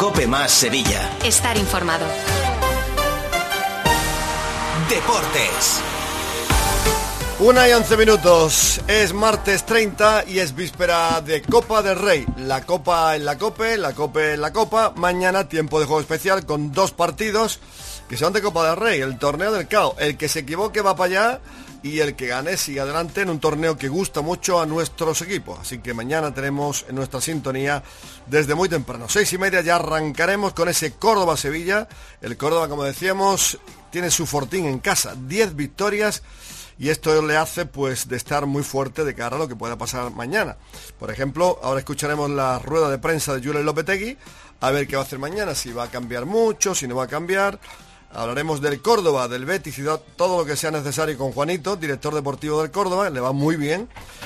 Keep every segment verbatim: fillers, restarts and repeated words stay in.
COPE más Sevilla. Estar informado. Deportes. Una y once minutos, es martes treinta y es víspera de Copa del Rey. La Copa en la Cope, la Cope en la Copa. Mañana tiempo de juego especial con dos partidos que son de Copa del Rey. El torneo del C A O. El que se equivoque va para allá y el que gane sigue adelante en un torneo que gusta mucho a nuestros equipos. Así que mañana tenemos en nuestra sintonía desde muy temprano. Seis y media ya arrancaremos con ese Córdoba-Sevilla. El Córdoba, como decíamos, tiene su fortín en casa. diez victorias. Y esto le hace pues de estar muy fuerte de cara a lo que pueda pasar mañana. Por ejemplo, ahora escucharemos la rueda de prensa de Julen Lopetegui, a ver qué va a hacer mañana, si va a cambiar mucho, si no va a cambiar. Hablaremos del Córdoba, del Betis y todo lo que sea necesario con Juanito, director deportivo del Córdoba, le va muy bien.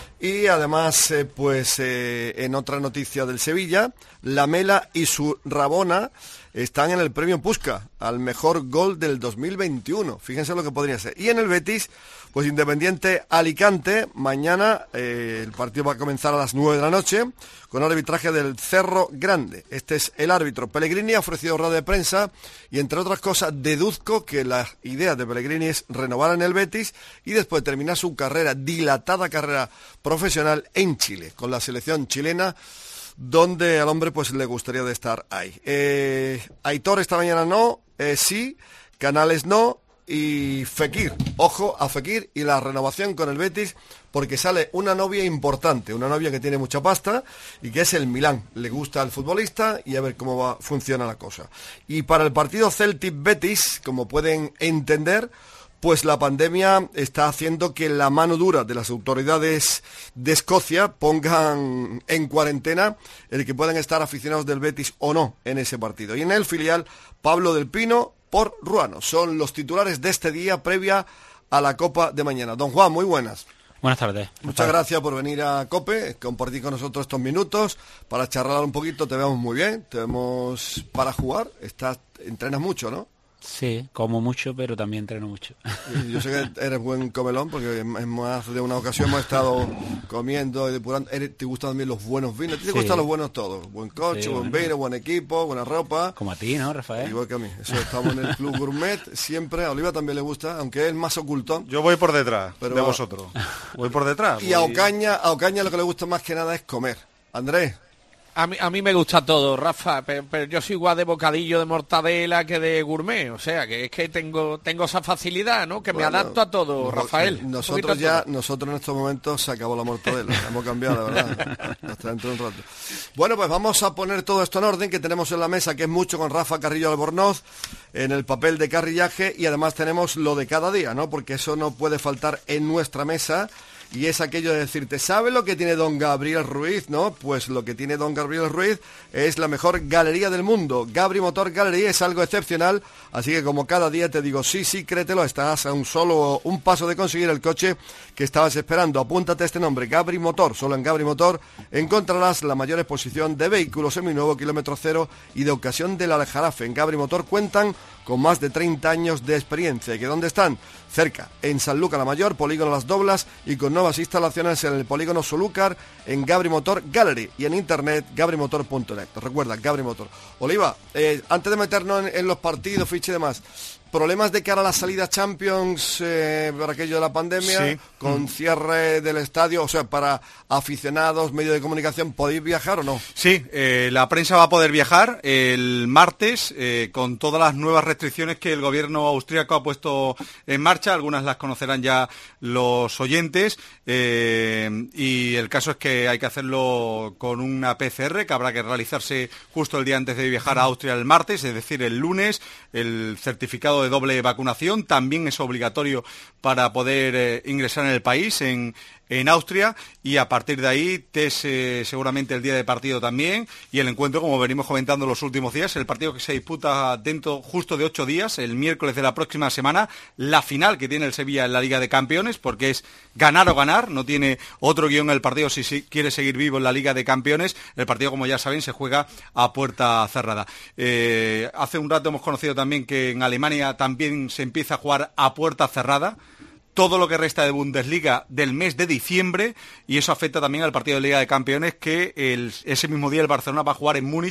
Y además, eh, pues eh, en otra noticia del Sevilla, Lamela y su Rabona están en el premio Puskás al mejor gol del dos mil veintiuno. Fíjense lo que podría ser. Y en el Betis, pues Independiente Alicante, mañana eh, el partido va a comenzar a las nueve de la noche con el arbitraje del Cerro Grande. Este es el árbitro. Pellegrini ha ofrecido rueda de prensa y entre otras cosas deduzco que la idea de Pellegrini es renovar en el Betis y después terminar su carrera, dilatada carrera profesional en Chile, con la selección chilena, donde al hombre pues le gustaría de estar ahí. Eh, Aitor esta mañana no, eh, sí, Canales no, y Fekir, ojo a Fekir y la renovación con el Betis, porque sale una novia importante, una novia que tiene mucha pasta y que es el Milán. Le gusta al futbolista y a ver cómo va, funciona la cosa. Y para el partido Celtic-Betis, como pueden entender, pues la pandemia está haciendo que la mano dura de las autoridades de Escocia pongan en cuarentena el que puedan estar aficionados del Betis o no en ese partido. Y en el filial, Pablo del Pino por Ruano. Son los titulares de este día previa a la Copa de mañana. Don Juan, muy buenas. Buenas tardes. Muchas gracias por venir a COPE, compartir con nosotros estos minutos para charlar un poquito. Te vemos muy bien, te vemos para jugar. Estás, entrenas mucho, ¿no? Sí, como mucho, pero también entreno mucho. Yo sé que eres buen comelón, porque en más de una ocasión hemos estado comiendo y depurando. ¿Te gustan también los buenos vinos? ¿A ti te Sí. gustan los buenos todos? Buen coche, Sí, buen bueno. vino, buen equipo, buena ropa. Como a ti, ¿no, Rafael? Igual que a mí. Eso, estamos en el Club Gourmet siempre. A Oliva también le gusta, aunque es más ocultón. Yo voy por detrás Pero- de vosotros. Voy por detrás. Y a voy- Ocaña, a Ocaña lo que le gusta más que nada es comer. Andrés. A mí, a mí me gusta todo, Rafa, pero, pero yo soy igual de bocadillo de mortadela que de gourmet, o sea, que es que tengo tengo esa facilidad, ¿no? Que Bueno, me adapto a todo, nos- Rafael. Un Nosotros poquito a ya, todo. nosotros en estos momentos se acabó la mortadela, hemos cambiado, de verdad, hasta dentro de un rato. Bueno, pues vamos a poner todo esto en orden, que tenemos en la mesa, que es mucho con Rafa Carrillo Albornoz, en el papel de carrillaje, y además tenemos lo de cada día, ¿no? Porque eso no puede faltar en nuestra mesa. Y es aquello de decirte, ¿sabe lo que tiene don Gabriel Ruiz? ¿No? Pues lo que tiene don Gabriel Ruiz es la mejor galería del mundo. Gabri Motor Gallery es algo excepcional, así que como cada día te digo, sí, sí, créetelo, estás a un solo un paso de conseguir el coche que estabas esperando. Apúntate este nombre, Gabri Motor. Solo en Gabri Motor encontrarás la mayor exposición de vehículos seminuevo, kilómetro cero y de ocasión del Aljarafe. En Gabri Motor cuentan con más de treinta años de experiencia. ¿Y que dónde están? Cerca, en Sanlúcar la Mayor, Polígono Las Doblas, y con nuevas instalaciones en el Polígono Solúcar, en Gabri Motor Gallery, y en internet gabri motor punto net. Recuerda, Gabri Motor. Oliva, eh, antes de meternos en, en los partidos, ficha y demás, problemas de cara a la salida Champions eh, por aquello de la pandemia, Sí. con cierre del estadio, o sea, para aficionados, medios de comunicación, ¿podéis viajar o no? Sí, eh, la prensa va a poder viajar el martes eh, con todas las nuevas restricciones que el gobierno austríaco ha puesto en marcha. Algunas las conocerán ya los oyentes eh, y el caso es que hay que hacerlo con una P C R que habrá que realizarse justo el día antes de viajar a Austria el martes, es decir, el lunes. El certificado de doble vacunación también es obligatorio para poder eh, ingresar en el país, en, en Austria, y a partir de ahí test eh, seguramente el día de partido también, y el encuentro, como venimos comentando los últimos días, el partido que se disputa dentro justo de ocho días, el miércoles de la próxima semana, la final que tiene el Sevilla en la Liga de Campeones, porque es ganar o ganar, no tiene otro guión el partido si, si quiere seguir vivo en la Liga de Campeones. El partido, como ya saben, se juega a puerta cerrada. Eh, hace un rato hemos conocido también que en Alemania también se empieza a jugar a puerta cerrada todo lo que resta de Bundesliga del mes de diciembre, y eso afecta también al partido de Liga de Campeones, que el, ese mismo día el Barcelona va a jugar en Múnich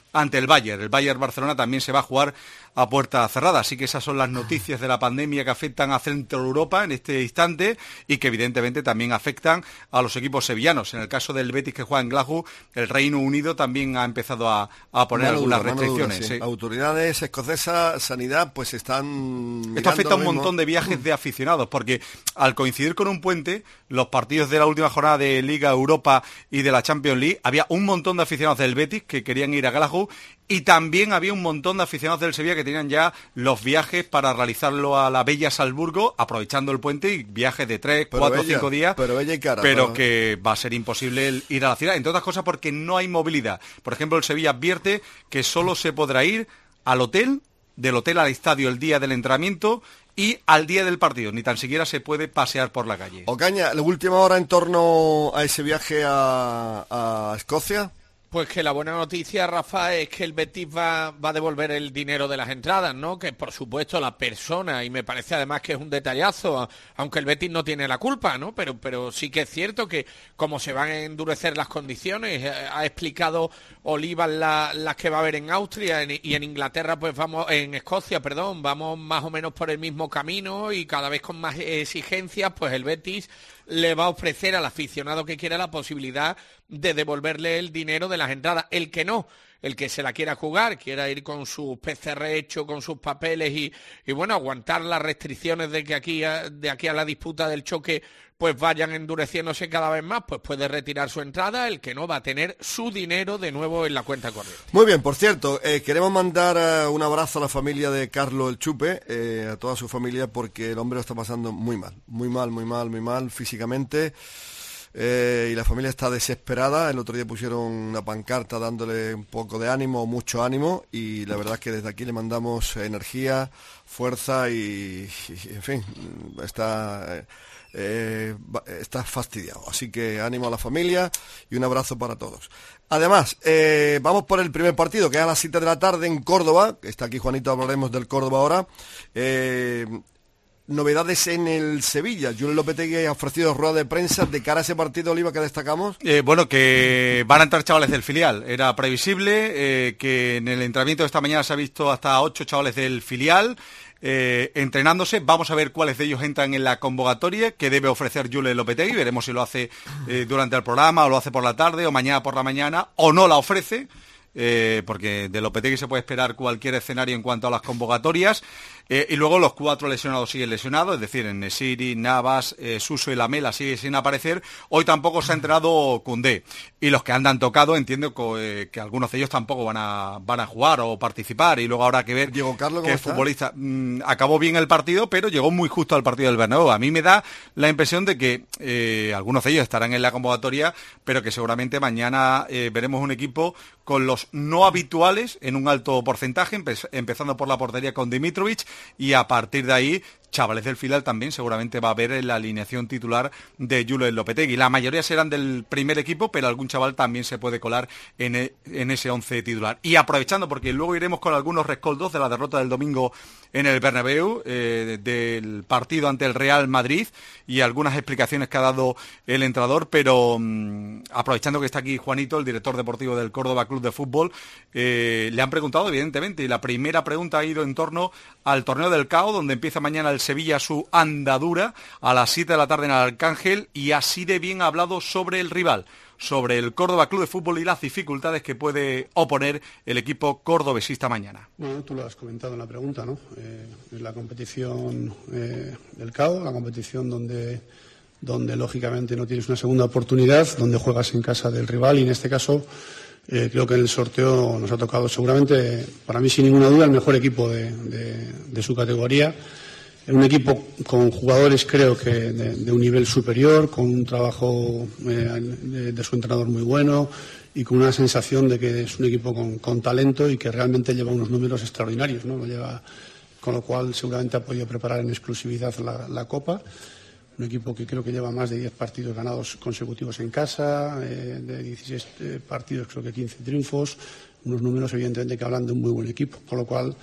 ante el Bayern. El Bayern Barcelona también se va a jugar a puerta cerrada. Así que esas son las noticias de la pandemia que afectan a Centro Europa en este instante y que evidentemente también afectan a los equipos sevillanos. En el caso del Betis, que juega en Glasgow, el Reino Unido también ha empezado a, a poner mano algunas dura, restricciones. Dura, sí. Sí. Autoridades escocesas, sanidad, pues están... Esto afecta a un montón de viajes de aficionados, porque al coincidir con un puente, los partidos de la última jornada de Liga Europa y de la Champions League, había un montón de aficionados del Betis que querían ir a Glasgow y también había un montón de aficionados del Sevilla que tenían ya los viajes para realizarlo a la bella Salzburgo, aprovechando el puente y viajes de tres, pero cuatro, bella, cinco días, pero, bella y cara, pero ¿no? Que va a ser imposible ir a la ciudad, entre otras cosas porque no hay movilidad. Por ejemplo, el Sevilla advierte que solo se podrá ir al hotel, del hotel al estadio el día del entrenamiento y al día del partido, ni tan siquiera se puede pasear por la calle. Ocaña, la última hora en torno a ese viaje a, a Escocia. Pues que la buena noticia, Rafa, es que el Betis va, va a devolver el dinero de las entradas, ¿no? Que por supuesto la persona, y me parece además que es un detallazo, aunque el Betis no tiene la culpa, ¿no? Pero, pero sí que es cierto que como se van a endurecer las condiciones, ha explicado Olivas la, las que va a haber en Austria en, y en Inglaterra, pues vamos, en Escocia, perdón, vamos más o menos por el mismo camino y cada vez con más exigencias, pues el Betis le va a ofrecer al aficionado que quiera la posibilidad de devolverle el dinero de las entradas. El que no, el que se la quiera jugar, quiera ir con su P C R hecho, con sus papeles y, y bueno, aguantar las restricciones de que aquí a, de aquí a la disputa del choque pues vayan endureciéndose cada vez más, pues puede retirar su entrada. El que no va a tener su dinero de nuevo en la cuenta corriente. Muy bien, por cierto, eh, queremos mandar uh, un abrazo a la familia de Carlos el Chupe, eh, a toda su familia, porque el hombre lo está pasando muy mal, muy mal, muy mal, muy mal físicamente. Eh, y la familia está desesperada. El otro día pusieron una pancarta dándole un poco de ánimo, mucho ánimo, y la verdad es que desde aquí le mandamos energía, fuerza y, y en fin, está... Eh, Eh, está fastidiado, así que ánimo a la familia y un abrazo para todos. Además, eh, vamos por el primer partido, que es a las siete de la tarde en Córdoba. Está aquí Juanito, hablaremos del Córdoba ahora. eh, Novedades en el Sevilla. Julio Lopetegui ha ofrecido rueda de prensa de cara a ese partido, Oliva, que destacamos. Eh, bueno, que van a entrar chavales del filial. Era previsible eh, que en el entrenamiento de esta mañana se ha visto hasta ocho chavales del filial eh, entrenándose. Vamos a ver cuáles de ellos entran en la convocatoria que debe ofrecer Julio Lopetegui. Veremos si lo hace eh, durante el programa o lo hace por la tarde o mañana por la mañana o no la ofrece. Eh, porque de Lopetegui se puede esperar cualquier escenario en cuanto a las convocatorias. Eh, y luego los cuatro lesionados siguen lesionados, es decir, Nesiri, Navas, eh, Suso y Lamela siguen sin aparecer. Hoy tampoco se ha entrenado Koundé. Y los que andan tocado, entiendo que, eh, que algunos de ellos tampoco van a van a jugar o participar. Y luego habrá que ver Diego Carlos, qué futbolista. Mm, acabó bien el partido, pero llegó muy justo al partido del Bernabéu. A mí me da la impresión de que eh, algunos de ellos estarán en la convocatoria, pero que seguramente mañana eh, veremos un equipo con los no habituales en un alto porcentaje, empe- empezando por la portería con Dimitrovic, y a partir de ahí chavales del filial también seguramente va a haber en la alineación titular de Julio Lopetegui. La mayoría serán del primer equipo, pero algún chaval también se puede colar en, e, en ese once titular. Y aprovechando, porque luego iremos con algunos rescoldos de la derrota del domingo en el Bernabéu, eh, del partido ante el Real Madrid y algunas explicaciones que ha dado el entrenador, pero mmm, aprovechando que está aquí Juanito, el director deportivo del Córdoba Club de Fútbol, eh, le han preguntado evidentemente, y la primera pregunta ha ido en torno al torneo del C A O, donde empieza mañana el Sevilla su andadura a las siete de la tarde en el Arcángel, y así de bien ha hablado sobre el rival, sobre el Córdoba Club de Fútbol y las dificultades que puede oponer el equipo cordobesista mañana. Bueno, tú lo has comentado en la pregunta, ¿no? Eh, es la competición eh, del C A O, la competición donde, donde lógicamente no tienes una segunda oportunidad, donde juegas en casa del rival, y en este caso eh, creo que en el sorteo nos ha tocado seguramente, para mí sin ninguna duda, el mejor equipo de, de, de su categoría. Un equipo con jugadores, creo que de, de un nivel superior, con un trabajo eh, de, de su entrenador muy bueno y con una sensación de que es un equipo con, con talento y que realmente lleva unos números extraordinarios, ¿no? Lo lleva, con lo cual seguramente ha podido preparar en exclusividad la, la Copa. Un equipo que creo que lleva más de diez partidos ganados consecutivos en casa, eh, de dieciséis eh, partidos creo que quince triunfos, unos números evidentemente que hablan de un muy buen equipo, con lo cual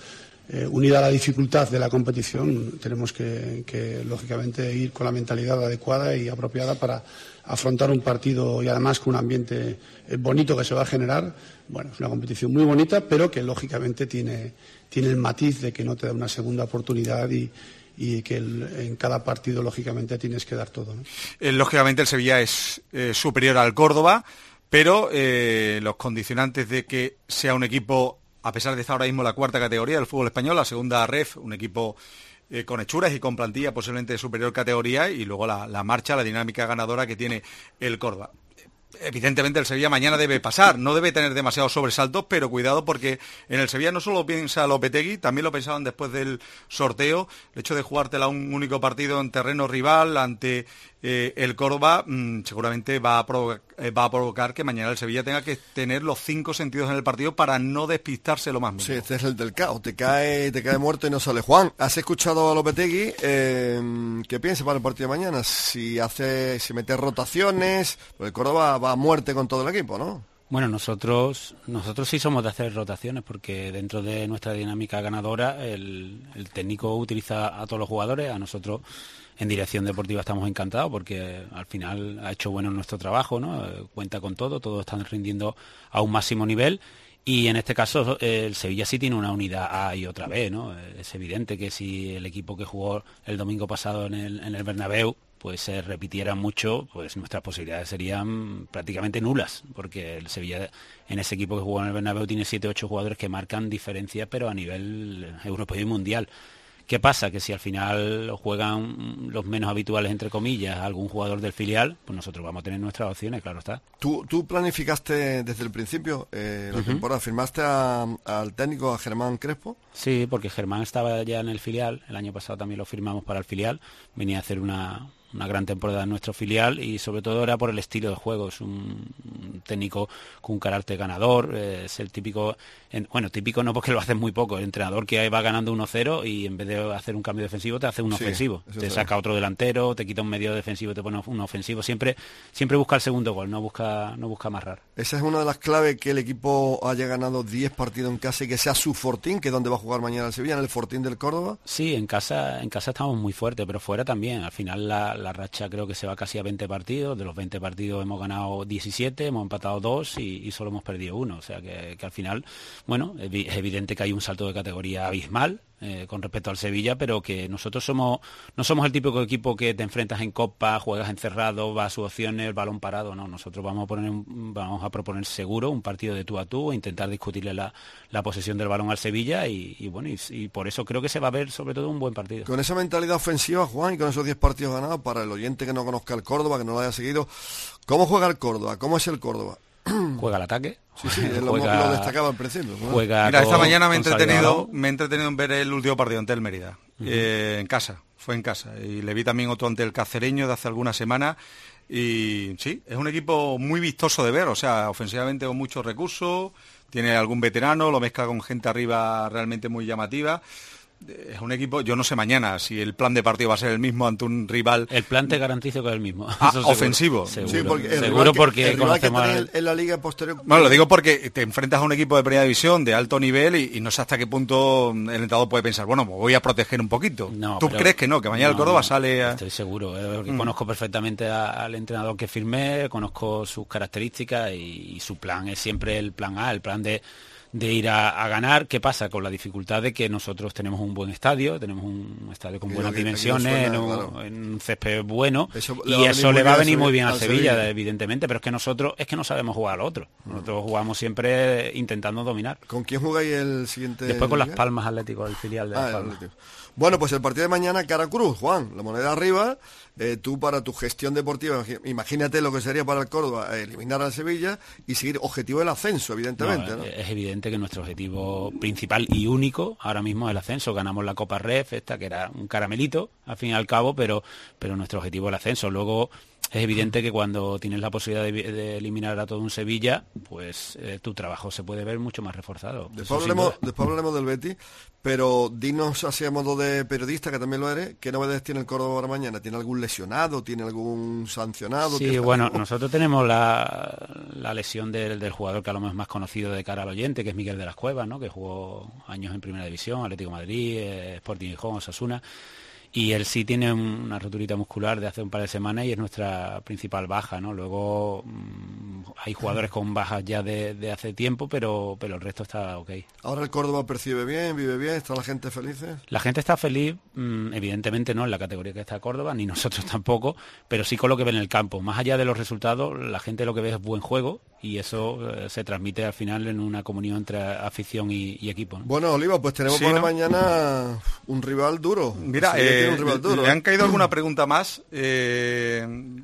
eh, unida a la dificultad de la competición, tenemos que, que, lógicamente, ir con la mentalidad adecuada y apropiada para afrontar un partido y además con un ambiente eh, bonito que se va a generar. Bueno, es una competición muy bonita, pero que lógicamente tiene, tiene el matiz de que no te da una segunda oportunidad y, y que el, en cada partido, lógicamente, tienes que dar todo, ¿no? Eh, lógicamente el Sevilla es eh, superior al Córdoba, pero eh, los condicionantes de que sea un equipo, a pesar de estar ahora mismo en la cuarta categoría del fútbol español, la segunda ref, un equipo eh, con hechuras y con plantilla posiblemente de superior categoría, y luego la, la marcha, la dinámica ganadora que tiene el Córdoba. Evidentemente el Sevilla mañana debe pasar, no debe tener demasiados sobresaltos, pero cuidado porque en el Sevilla no solo piensa Lopetegui, también lo pensaban después del sorteo, el hecho de jugártela un único partido en terreno rival ante eh, el Córdoba mmm, seguramente va a, provocar, eh, va a provocar que mañana el Sevilla tenga que tener los cinco sentidos en el partido para no despistarse lo más mínimo. Sí, este es el del caos, te cae, te cae muerto y no sale. Juan, ¿has escuchado a Lopetegui? Eh, ¿Qué piensa para el partido de mañana? Si hace, si mete rotaciones, pues el Córdoba va a muerte con todo el equipo, ¿no? Bueno, nosotros nosotros sí somos de hacer rotaciones porque dentro de nuestra dinámica ganadora el, el técnico utiliza a todos los jugadores. A nosotros en dirección deportiva estamos encantados porque al final ha hecho bueno nuestro trabajo, ¿no? Cuenta con todo, todos están rindiendo a un máximo nivel. Y en este caso el Sevilla sí tiene una unidad A y otra B, ¿no? Es evidente que si el equipo que jugó el domingo pasado en el, en el Bernabéu pues se repitiera mucho, pues nuestras posibilidades serían prácticamente nulas, porque el Sevilla en ese equipo que jugó en el Bernabéu tiene siete u ocho jugadores que marcan diferencias, pero a nivel europeo y mundial. ¿Qué pasa? Que si al final juegan los menos habituales, entre comillas, algún jugador del filial, pues nosotros vamos a tener nuestras opciones, claro está. ¿Tú, tú planificaste desde el principio eh, la uh-huh. temporada? ¿Firmaste a, al técnico, a Germán Crespo? Sí, porque Germán estaba ya en el filial, el año pasado también lo firmamos para el filial, venía a hacer una... una gran temporada en nuestro filial y sobre todo era por el estilo de juego. Es un, un técnico con un carácter ganador, eh, es el típico, en, bueno, típico no porque lo hace muy poco, el entrenador que va ganando uno cero y en vez de hacer un cambio defensivo te hace un sí, ofensivo, te saca sí. otro delantero, te quita un medio defensivo, te pone un ofensivo, siempre siempre busca el segundo gol, no busca no busca amarrar. Esa es una de las claves, que el equipo haya ganado diez partidos en casa y que sea su fortín, que es donde va a jugar mañana el Sevilla, en el Fortín del Córdoba. Sí, en casa en casa estamos muy fuertes, pero fuera también, al final la la racha creo que se va casi a veinte partidos, de los veinte partidos hemos ganado diecisiete, hemos empatado dos y, y solo hemos perdido uno, o sea que, que al final, bueno, es evidente que hay un salto de categoría abismal eh, con respecto al Sevilla, pero que nosotros somos no somos el típico equipo que te enfrentas en Copa, juegas encerrado, vas a sus opciones, el balón parado, no, nosotros vamos a poner un, vamos a proponer seguro un partido de tú a tú, e intentar discutirle la, la posesión del balón al Sevilla y, y bueno, y, y por eso creo que se va a ver sobre todo un buen partido. Con esa mentalidad ofensiva, Juan, y con esos diez partidos ganados, para el oyente que no conozca el Córdoba, que no lo haya seguido, ¿cómo juega el Córdoba? ¿Cómo es el Córdoba? Juega al ataque. Sí, sí, lo, juega, lo destacaba al principio, ¿no? Juega Mira, esta con, mañana me he entretenido, me he entretenido en ver el último partido ante el Mérida, uh-huh. eh, en casa, fue en casa, y le vi también otro ante el Cacereño de hace algunas semanas, y sí, es un equipo muy vistoso de ver, o sea, ofensivamente con muchos recursos, tiene algún veterano, lo mezcla con gente arriba realmente muy llamativa. Es un equipo, yo no sé mañana si el plan de partido va a ser el mismo ante un rival. El plan te garantizo que es el mismo. Ah, seguro, ofensivo. Seguro, sí, porque el seguro que, porque el conocemos que al... en la liga posterior. Bueno, lo digo porque te enfrentas a un equipo de primera división de alto nivel y, y no sé hasta qué punto el entrenador puede pensar, bueno, me voy a proteger un poquito. No, ¿Tú pero, crees que no? Que mañana no, el Córdoba no, sale a... Estoy seguro, eh, mm. conozco perfectamente a, al entrenador que firmé, conozco sus características y, y su plan es siempre el plan A, el plan de de ir a, a ganar. ¿Qué pasa? Con la dificultad de que nosotros tenemos un buen estadio, tenemos un estadio con buenas dimensiones, suena, en, un, claro. en un césped bueno, eso y eso le va a venir muy bien al Sevilla, Sevilla, evidentemente, pero es que nosotros es que no sabemos jugar al otro. Nosotros jugamos siempre intentando dominar. ¿Con quién jugáis el siguiente? Después con Las Palmas Atlético, el filial de Las ah, Palmas. Bueno, pues el partido de mañana, cara cruz, Juan, la moneda arriba, eh, tú para tu gestión deportiva, imagínate lo que sería para el Córdoba, eliminar al Sevilla y seguir objetivo del ascenso, evidentemente. No, ¿no? Es evidente que nuestro objetivo principal y único ahora mismo es el ascenso. Ganamos la Copa Ref, esta que era un caramelito, al fin y al cabo, pero, pero nuestro objetivo es el ascenso. Luego es evidente que cuando tienes la posibilidad de, de eliminar a todo un Sevilla, pues eh, tu trabajo se puede ver mucho más reforzado. Después hablaremos, después hablaremos del Betis, pero dinos así a modo de periodista, que también lo eres, ¿qué novedades tiene el Córdoba ahora mañana? ¿Tiene algún lesionado? ¿Tiene algún sancionado? Sí, bueno, nosotros tenemos la, la lesión del, del jugador que a lo mejor es más conocido de cara al oyente, que es Miguel de las Cuevas, ¿no? Que jugó años en Primera División, Atlético de Madrid, eh, Sporting Gijón, Osasuna. Y él sí tiene una roturita muscular de hace un par de semanas y es nuestra principal baja, ¿no? Luego mmm, hay jugadores con bajas ya de, de hace tiempo, pero, pero el resto está ok. ¿Ahora el Córdoba percibe bien, vive bien, está la gente feliz? La gente está feliz, mmm, evidentemente no en la categoría que está Córdoba, ni nosotros tampoco, pero sí con lo que ve en el campo. Más allá de los resultados, la gente lo que ve es buen juego y eso eh, se transmite al final en una comunión entre afición y, y equipo, ¿no? Bueno, Oliva, pues tenemos sí, por ¿no? mañana un rival duro. Mira, sí, eh, un rival duro, le ¿eh? han caído alguna pregunta más eh,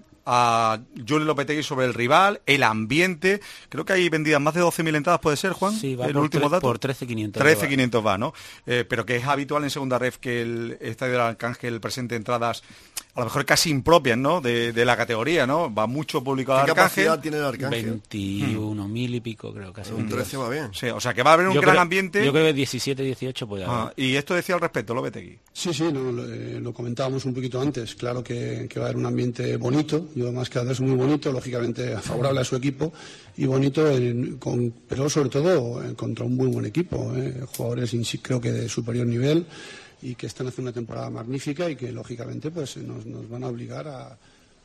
a Julio Lopetegui sobre el rival, el ambiente. Creo que hay vendidas más de doce mil entradas, ¿puede ser, Juan? Sí, va el por, último tre- dato. por trece mil quinientos. trece mil quinientos va, ¿no? Eh, pero que es habitual en segunda ref que el Estadio del Arcángel presente entradas a lo mejor casi impropias, ¿no? De, de la categoría, ¿no? Va mucho público al ¿Qué Arcángel. capacidad tiene el Arcángel? veintiuno mil y pico, creo, casi. Un trece va bien. Sí, o sea que va a haber un yo gran creo, ambiente. Yo creo que diecisiete, dieciocho puede haber. Ah, y esto decía al respecto, Lopetegui. Sí, sí, no, lo, eh, lo comentábamos un poquito antes. Claro que, que va a haber un ambiente bonito, yo además cada vez es muy bonito, lógicamente favorable a su equipo y bonito, en, con, pero sobre todo eh, contra un muy buen equipo. Eh, jugadores, creo que de superior nivel y que están haciendo una temporada magnífica y que lógicamente pues nos, nos van a obligar a,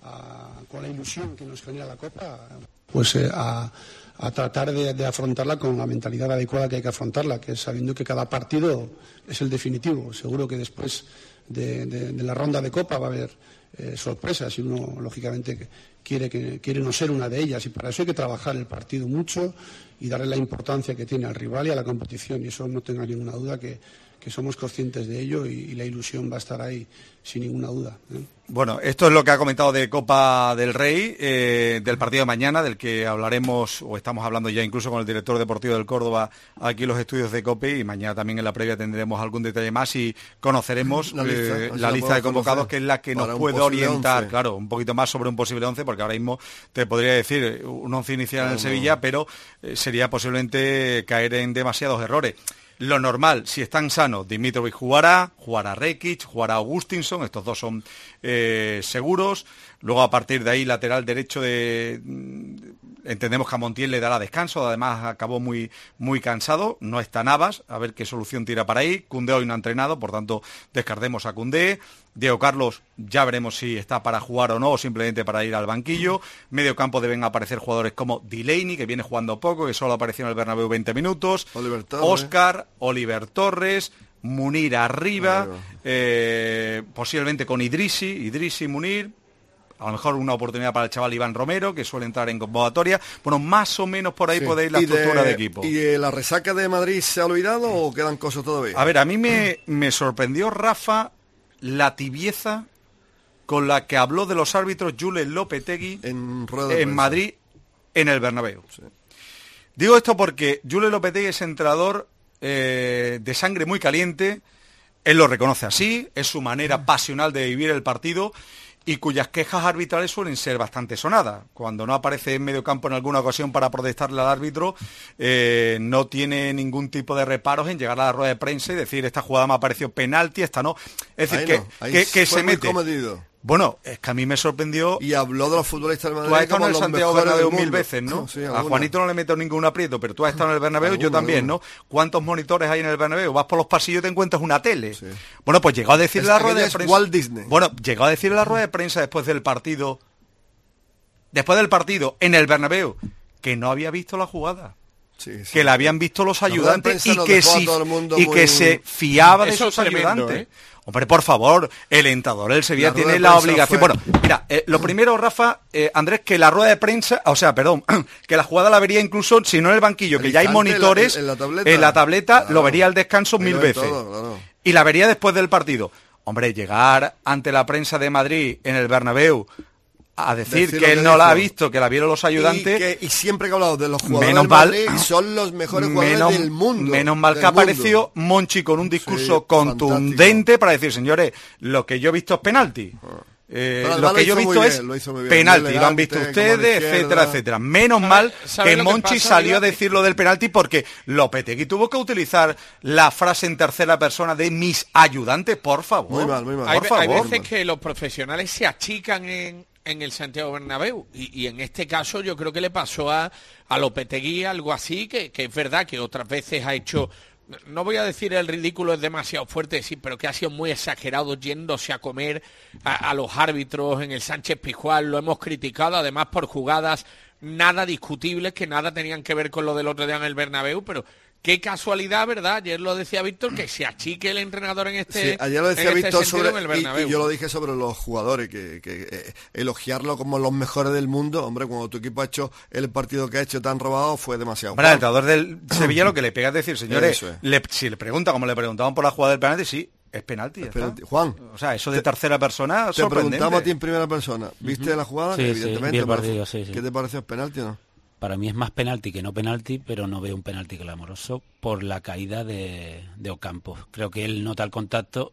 a, con la ilusión que nos genera la Copa, pues eh, a, a tratar de, de afrontarla con la mentalidad adecuada que hay que afrontarla, que es sabiendo que cada partido es el definitivo. Seguro que después de, de, de la ronda de Copa va a haber eh, sorpresas y uno lógicamente quiere, que, quiere no ser una de ellas y para eso hay que trabajar el partido mucho y darle la importancia que tiene al rival y a la competición, y eso no tenga ninguna duda que que somos conscientes de ello y, y la ilusión va a estar ahí sin ninguna duda, ¿eh? Bueno, esto es lo que ha comentado de Copa del Rey, eh, del partido de mañana, del que hablaremos, o estamos hablando ya incluso con el director deportivo del Córdoba, aquí en los estudios de COPE, y mañana también en la previa tendremos algún detalle más y conoceremos la lista, eh, la lista de convocados, que es la que nos puede orientar, once. Claro, un poquito más sobre un posible once, porque ahora mismo te podría decir un once inicial en el Sevilla, pero eh, sería posiblemente caer en demasiados errores. Lo normal, si están sanos, Dimitrovic jugará, jugará Rekic, jugará Augustinson, estos dos son eh, seguros. Luego, a partir de ahí, lateral derecho, de entendemos que a Montiel le dará descanso, además acabó muy, muy cansado. No está Navas, a ver qué solución tira para ahí. Koundé hoy no ha entrenado, por tanto, descartemos a Koundé. Diego Carlos, ya veremos si está para jugar o no, o simplemente para ir al banquillo. Medio campo deben aparecer jugadores como Delaney, que viene jugando poco, que solo apareció en el Bernabéu veinte minutos. Oliver Torres. Oscar, Oliver Torres, Munir arriba, eh, posiblemente con Idrissi, Idrissi, Munir. A lo mejor una oportunidad para el chaval Iván Romero, que suele entrar en convocatoria. Bueno, más o menos por ahí sí. Podéis la estructura de, de equipo. ¿Y de la resaca de Madrid se ha olvidado o quedan cosas todavía? A ver, a mí me, me sorprendió, Rafa, la tibieza con la que habló de los árbitros Julen Lopetegui en, en Madrid, en el Bernabéu. Sí. Digo esto porque Julen Lopetegui es entrenador eh, de sangre muy caliente, él lo reconoce así, es su manera pasional de vivir el partido, y cuyas quejas arbitrales suelen ser bastante sonadas. Cuando no aparece en medio campo en alguna ocasión para protestarle al árbitro, eh, no tiene ningún tipo de reparos en llegar a la rueda de prensa y decir, esta jugada me ha parecido penalti, esta no. Es decir, ahí que, no, que, que se mete. Comedido. Bueno, es que a mí me sorprendió. Y habló de los futbolistas del Madrid. Tú has estado en el Santiago Bernabéu mil mundo. veces, ¿no? Sí, a Juanito no le meto ningún aprieto, pero tú has estado en el Bernabéu, alguna, yo también, alguna. ¿no? ¿Cuántos monitores hay en el Bernabéu? Vas por los pasillos y te encuentras una tele. Sí. Bueno, pues llegó a decir es la rueda de prensa. Walt Disney. Bueno, llegó a decir la rueda de prensa después del partido. Después del partido en el Bernabéu, que no había visto la jugada. Sí, sí, que la habían visto los ayudantes y, que, si, y muy... que se fiaba de esos ayudantes. ¿eh? Hombre, por favor, el entrenador del Sevilla la tiene la obligación. Fue... Bueno, mira, eh, lo primero, Rafa, eh, Andrés, que la rueda de prensa, o sea, perdón, que la jugada la vería incluso, si no en el banquillo, el que ya hay monitores, en la, en la tableta, en la tableta claro. Lo vería al descanso mil veces. Todo, claro. Y la vería después del partido. Hombre, llegar ante la prensa de Madrid en el Bernabéu a decir Decir que él no dijo. La ha visto, que la vieron los ayudantes. Y, que, y siempre que ha hablado de los jugadores del Madrid, son los mejores jugadores menos, del mundo. Menos mal que apareció Monchi con un discurso sí, contundente fantástico. Para decir, señores, lo que yo he visto es penalti. Eh, Pero lo que yo he visto bien, es lo hizo muy bien, penalti, muy lo han visto elegante, ustedes, como a la etcétera, izquierda. etcétera. Menos ¿Sabe- mal sabe que lo que Monchi pasa, salió a Miguel? decir lo del penalti porque Lopetegui tuvo que utilizar la frase en tercera persona de mis ayudantes, por favor. Muy mal, muy mal. Hay, Por ve- hay favor. veces que los profesionales se achican en, en el Santiago Bernabéu y, y en este caso yo creo que le pasó a, a Lopetegui algo así, que, que es verdad que otras veces ha hecho, no voy a decir el ridículo es demasiado fuerte, sí, pero que ha sido muy exagerado yéndose a comer a, a los árbitros en el Sánchez Pizjuán, lo hemos criticado además por jugadas nada discutibles, que nada tenían que ver con lo del otro día en el Bernabéu, pero qué casualidad, ¿verdad? Ayer lo decía Víctor, que se achique el entrenador en este Sí, ayer lo decía en este Víctor sentido sobre, en el y, Bernabéu. y yo lo dije sobre los jugadores, que, que eh, elogiarlo como los mejores del mundo, hombre, cuando tu equipo ha hecho el partido que ha hecho tan robado fue demasiado. Hombre, al entrenador del Sevilla lo que le pega es decir, señores, Eso es. le- si le pregunta, como le preguntaban por la jugada del penalti, sí, es penalti. ya Es está. penalti. Juan, O sea, eso de tercera persona, te sorprendente. preguntamos a ti en primera persona, ¿viste la jugada? Sí, sí, Evidentemente. vi el pero partido, sí, sí. ¿Qué te pareció? ¿Es penalti o no? Para mí es más penalti que no penalti, pero no veo un penalti clamoroso por la caída de, de Ocampo. Creo que él nota el contacto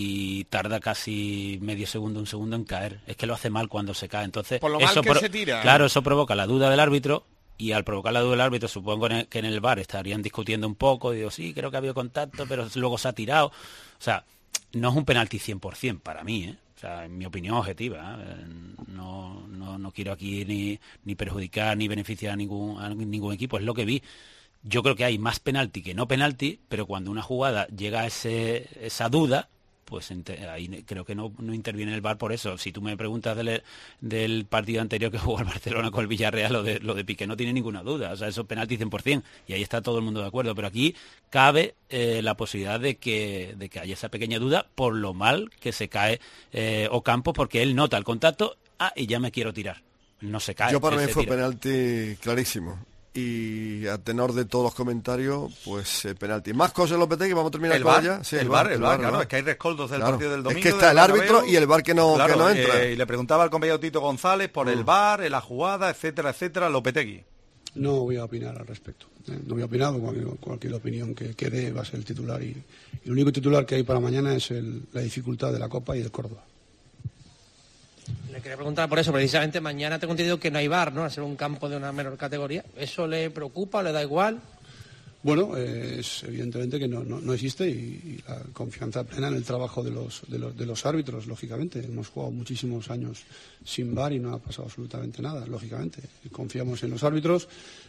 y tarda casi medio segundo, un segundo en caer. Es que lo hace mal cuando se cae. Entonces, Por lo mal eso que pro- se tira. Claro, eso provoca la duda del árbitro y al provocar la duda del árbitro, supongo en el- que en el V A R estarían discutiendo un poco. Digo, sí, creo que ha habido contacto, pero luego se ha tirado. O sea, no es un penalti cien por ciento para mí, ¿eh? O sea, en mi opinión objetiva, ¿eh? no, no, no quiero aquí ni, ni perjudicar ni beneficiar a ningún, a ningún equipo, es lo que vi. Yo creo que hay más penalti que no penalti, pero cuando una jugada llega a ese, esa duda, pues ente- ahí creo que no, no interviene el V A R por eso. Si tú me preguntas del, del partido anterior que jugó el Barcelona con el Villarreal, lo de, lo de Piqué no tiene ninguna duda. O sea, eso es penalti cien por ciento y ahí está todo el mundo de acuerdo. Pero aquí cabe eh, la posibilidad de que, de que haya esa pequeña duda por lo mal que se cae eh, Ocampo, porque él nota el contacto, ah, y ya me quiero tirar. No se cae. Yo para él mí se fue tira. penalti clarísimo. Y a tenor de todos los comentarios, pues eh, penalti. Más cosas en Lopetegui, vamos a terminar El con VAR, ella. Sí, el VAR, el VAR, claro, es que hay rescoldos del Claro. partido del Es domingo. que está del el árbitro Bernabéu. y el VAR que no- Claro, que no entra. eh, y le preguntaba al compañero Tito González por el VAR, en la jugada, etcétera, etcétera, Lopetegui. No voy a opinar al respecto. ¿eh? No voy a opinar, cualquier, cualquier opinión que quede va a ser el titular. Y, y el único titular que hay para mañana es el- la dificultad de la Copa y del Córdoba. Le quería preguntar por eso, precisamente mañana tengo entendido que no hay V A R, ¿no? Al ser un campo de una menor categoría. ¿Eso le preocupa, le da igual? Bueno, eh, es evidentemente que no, no, no existe y, y la confianza plena en el trabajo de los, de, los, de los árbitros, lógicamente. Hemos jugado muchísimos años sin V A R y no ha pasado absolutamente nada, lógicamente. Confiamos en los árbitros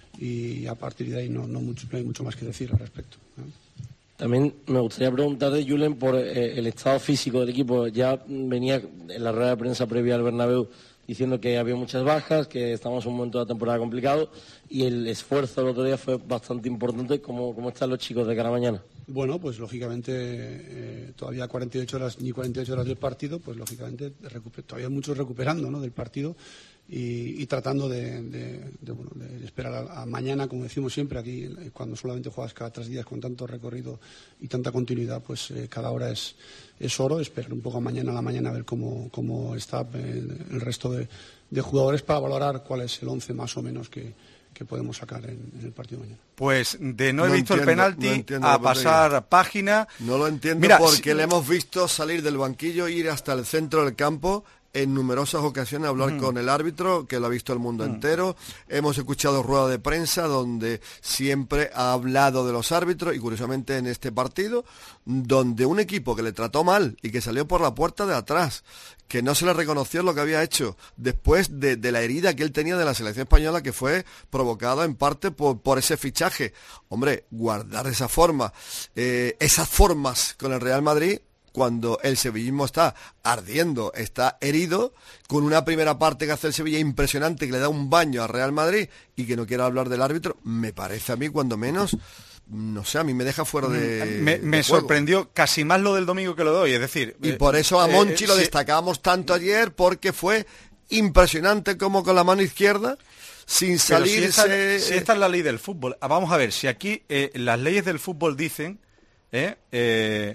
y a partir de ahí no, no, mucho, no hay mucho más que decir al respecto, ¿no? También me gustaría preguntarle, Julen, por eh, el estado físico del equipo. Ya venía en la rueda de prensa previa al Bernabéu diciendo que había muchas bajas, que estamos en un momento de la temporada complicado y el esfuerzo el otro día fue bastante importante. ¿Cómo, cómo están los chicos de cara a mañana? Bueno, pues lógicamente eh, todavía cuarenta y ocho horas ni cuarenta y ocho horas del partido, pues lógicamente recuper- todavía muchos recuperando, ¿no?, del partido y, y tratando de, de- de, bueno, de esperar a, a mañana, como decimos siempre aquí, eh, cuando solamente juegas cada tres días con tanto recorrido y tanta continuidad, pues eh, cada hora es, es oro. Esperar un poco a mañana a la mañana a ver cómo, cómo está el, el resto de, de jugadores para valorar cuál es el once más o menos que, que podemos sacar en, en el partido de mañana. Pues de no he No visto el entiendo, penalti no entiendo, a Lopetegui. pasar página. No lo entiendo Mira, porque si- le hemos visto salir del banquillo, ir hasta el centro del campo en numerosas ocasiones, hablar con el árbitro, que lo ha visto el mundo entero. Hemos escuchado rueda de prensa donde siempre ha hablado de los árbitros y curiosamente en este partido, donde un equipo que le trató mal y que salió por la puerta de atrás, que no se le reconoció lo que había hecho después de, de la herida que él tenía de la selección española, que fue provocada en parte por, por ese fichaje. Hombre, guardar esa forma, eh, esas formas con el Real Madrid, cuando el sevillismo está ardiendo, está herido, con una primera parte que hace el Sevilla impresionante, que le da un baño al Real Madrid y que no quiera hablar del árbitro, me parece a mí, cuando menos, no sé, a mí me deja fuera de Me, de me juego. sorprendió casi más lo del domingo que lo de hoy, es decir... Y eh, por eso a eh, Monchi eh, lo sí, destacábamos tanto ayer, porque fue impresionante como con la mano izquierda, sin pero si salirse... esta, si esta es la ley del fútbol, ah, vamos a ver, si aquí eh, las leyes del fútbol dicen eh, eh,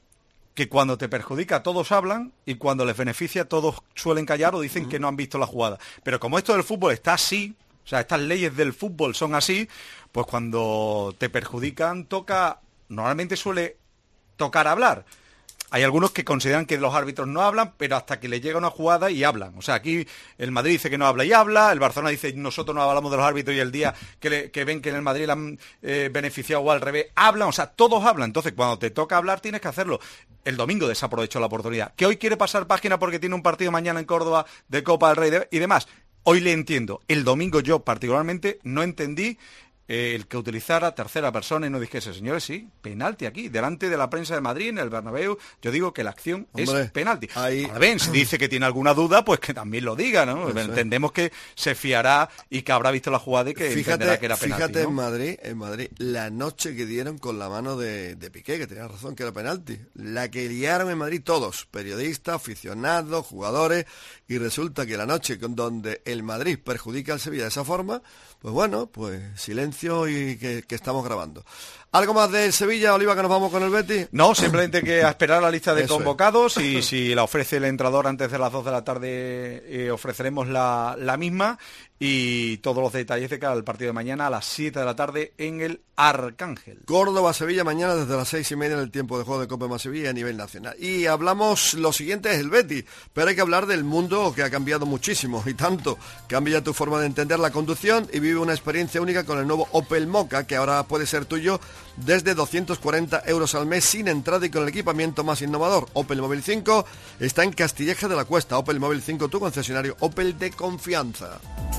que cuando te perjudica todos hablan y cuando les beneficia todos suelen callar o dicen que no han visto la jugada. Pero como esto del fútbol está así, o sea, estas leyes del fútbol son así, pues cuando te perjudican toca, normalmente suele tocar hablar. hay algunos que consideran que los árbitros no hablan, pero hasta que les llega una jugada y hablan. O sea, aquí el Madrid dice que no habla y habla, el Barcelona dice nosotros no hablamos de los árbitros y el día que, le, que ven que en el Madrid le han eh, beneficiado o al revés, hablan. O sea, todos hablan. Entonces, cuando te toca hablar tienes que hacerlo. El domingo desaprovechó la oportunidad. Que hoy quiere pasar página porque tiene un partido mañana en Córdoba de Copa del Rey de, y demás. Hoy le entiendo. El domingo yo particularmente no entendí eh, el que utilizara tercera persona y no dijese, señores, sí, penalti aquí, delante de la prensa de Madrid, en el Bernabéu. Yo digo que la acción Hombre, es penalti. Ahí... Ahora bien, si dice que tiene alguna duda, pues que también lo diga, ¿no? Eso Entendemos es. que se fiará y que habrá visto la jugada y que fíjate, entenderá que era penalti. Fíjate ¿no? en Madrid, en Madrid, la noche que dieron con la mano de, de Piqué, que tenía razón que era penalti. La que liaron en Madrid todos, periodistas, aficionados, jugadores, y resulta que la noche con donde el Madrid perjudica al Sevilla de esa forma, pues bueno, pues silencio y que, que estamos grabando. ¿Algo más del Sevilla, Oliva, que nos vamos con el Betis? No, simplemente que a esperar la lista de Eso convocados es. y si la ofrece el entrenador antes de las dos de la tarde eh, ofreceremos la, la misma y todos los detalles de cada partido de mañana a las siete de la tarde en el Arcángel. Córdoba-Sevilla mañana desde las seis y media en el tiempo de juego de Copa más Sevilla a nivel nacional. Y hablamos, lo siguiente es el Betis, pero hay que hablar del mundo que ha cambiado muchísimo y tanto. Cambia tu forma de entender la conducción y vive una experiencia única con el nuevo Opel Mokka, que ahora puede ser tuyo desde doscientos cuarenta euros al mes sin entrada y con el equipamiento más innovador. Opel Móvil cinco está en Castilleja de la Cuesta. Opel Móvil cinco, tu concesionario Opel de confianza.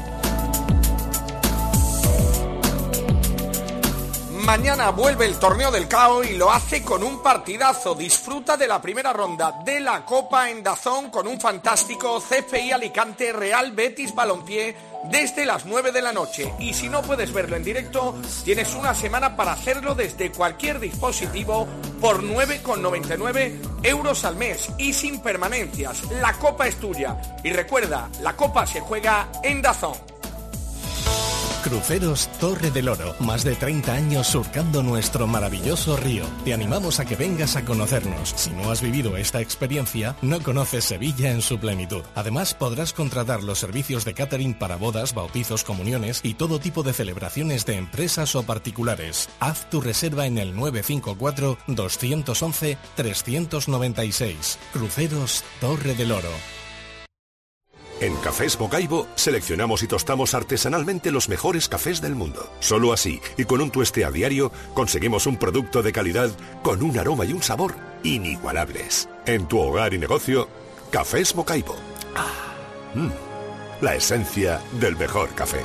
Mañana vuelve el torneo del C A O y lo hace con un partidazo. Disfruta de la primera ronda de la Copa en DAZN con un fantástico C F I Alicante Real Betis Balompié desde las nueve de la noche. Y si no puedes verlo en directo, tienes una semana para hacerlo desde cualquier dispositivo por nueve con noventa y nueve euros al mes y sin permanencias. La Copa es tuya. Y recuerda, la Copa se juega en DAZN. Cruceros Torre del Oro, más de treinta años surcando nuestro maravilloso río. Te animamos a que vengas a conocernos. Si no has vivido esta experiencia, no conoces Sevilla en su plenitud. Además, podrás contratar los servicios de catering para bodas, bautizos, comuniones y todo tipo de celebraciones de empresas o particulares. Haz tu reserva en el nueve cinco cuatro, dos once, tres nueve seis. Cruceros Torre del Oro. En Cafés Bocaibo seleccionamos y tostamos artesanalmente los mejores cafés del mundo. Solo así, y con un tueste a diario, conseguimos un producto de calidad con un aroma y un sabor inigualables. En tu hogar y negocio, Cafés Bocaibo. Ah, mm, la esencia del mejor café.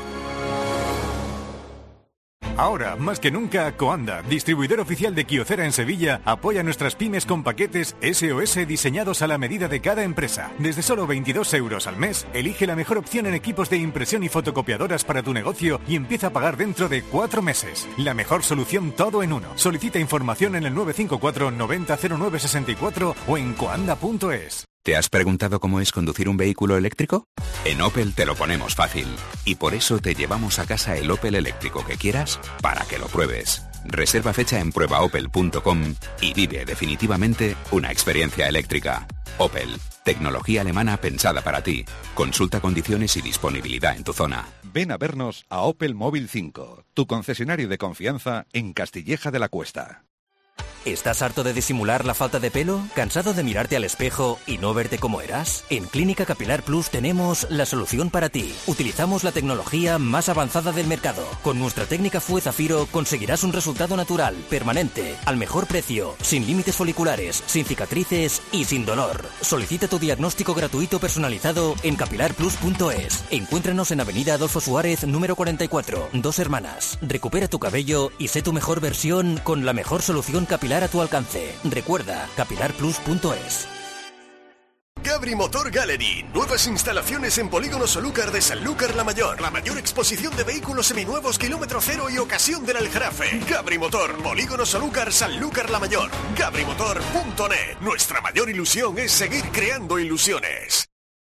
Ahora, más que nunca, Coanda, distribuidor oficial de Kyocera en Sevilla, apoya a nuestras pymes con paquetes S O S diseñados a la medida de cada empresa. Desde solo veintidós euros al mes, elige la mejor opción en equipos de impresión y fotocopiadoras para tu negocio y empieza a pagar dentro de cuatro meses. La mejor solución todo en uno. Solicita información en el nueve cinco cuatro, noventa cero nueve sesenta y cuatro o en coanda punto es. ¿Te has preguntado cómo es conducir un vehículo eléctrico? En Opel te lo ponemos fácil. Y por eso te llevamos a casa el Opel eléctrico que quieras para que lo pruebes. Reserva fecha en prueba opel punto com y vive definitivamente una experiencia eléctrica. Opel, tecnología alemana pensada para ti. Consulta condiciones y disponibilidad en tu zona. Ven a vernos a Opel Móvil cinco, tu concesionario de confianza en Castilleja de la Cuesta. ¿Estás harto de disimular la falta de pelo? ¿Cansado de mirarte al espejo y no verte como eras? En Clínica Capilar Plus tenemos la solución para ti. Utilizamos la tecnología más avanzada del mercado. Con nuestra técnica Fue Zafiro conseguirás un resultado natural, permanente, al mejor precio, sin límites foliculares, sin cicatrices y sin dolor. Solicita tu diagnóstico gratuito personalizado en capilar plus punto es. Encuéntranos en Avenida Adolfo Suárez, número cuarenta y cuatro, Dos Hermanas. Recupera tu cabello y sé tu mejor versión con la mejor solución capilar a tu alcance. Recuerda, capilar plus punto es. Gabri Motor Gallery. Nuevas instalaciones en Polígono Solúcar de Sanlúcar la Mayor. La mayor exposición de vehículos seminuevos kilómetro cero y ocasión del Aljarafe. Gabri Motor, Polígono Solúcar, Sanlúcar la Mayor. gabri motor punto net. Nuestra mayor ilusión es seguir creando ilusiones.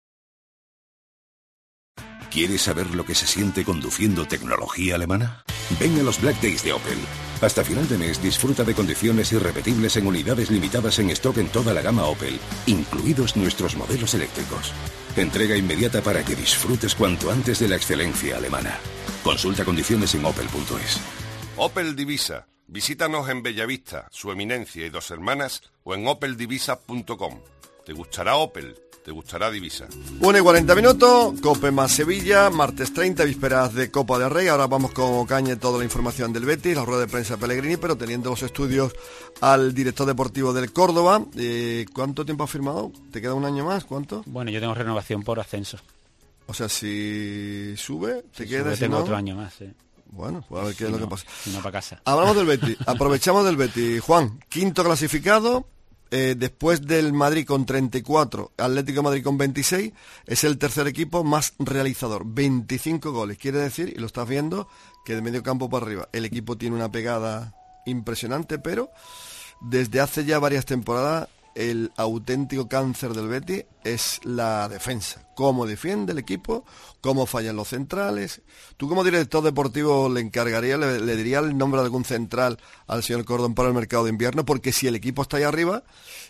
¿Quieres saber lo que se siente conduciendo tecnología alemana? Ven a los Black Days de Opel. Hasta final de mes disfruta de condiciones irrepetibles en unidades limitadas en stock en toda la gama Opel, incluidos nuestros modelos eléctricos. Entrega inmediata para que disfrutes cuanto antes de la excelencia alemana. Consulta condiciones en opel punto es. Opel Divisa. Visítanos en Bellavista, Su Eminencia y Dos Hermanas o en opel divisas punto com. ¿Te gustará Opel? ¿Te gustará Divisa? una y cuarenta minutos, Cope más Sevilla, martes treinta, vísperas de Copa del Rey. Ahora vamos con Cañe, toda la información del Betis, la rueda de prensa de Pellegrini, pero teniendo los estudios al director deportivo del Córdoba. Eh, ¿Cuánto tiempo has firmado? ¿Te queda un año más? ¿Cuánto? Bueno, yo tengo renovación por ascenso. O sea, si sube, te si queda... Sube, si tengo no... otro año más, sí. Bueno, pues a ver qué si es lo no, que pasa. Si no, para casa. Hablamos del Betis, aprovechamos del Betis. Juan, quinto clasificado, eh, después del Madrid con treinta y cuatro, Atlético de Madrid con veintiséis, es el tercer equipo más realizador, veinticinco goles. Quiere decir, y lo estás viendo, que de medio campo para arriba el equipo tiene una pegada impresionante, pero desde hace ya varias temporadas el auténtico cáncer del Betis es la defensa. Cómo defiende el equipo, cómo fallan los centrales. Tú como director deportivo le encargaría, le, le diría el nombre de algún central al señor Cordón para el mercado de invierno, porque si el equipo está ahí arriba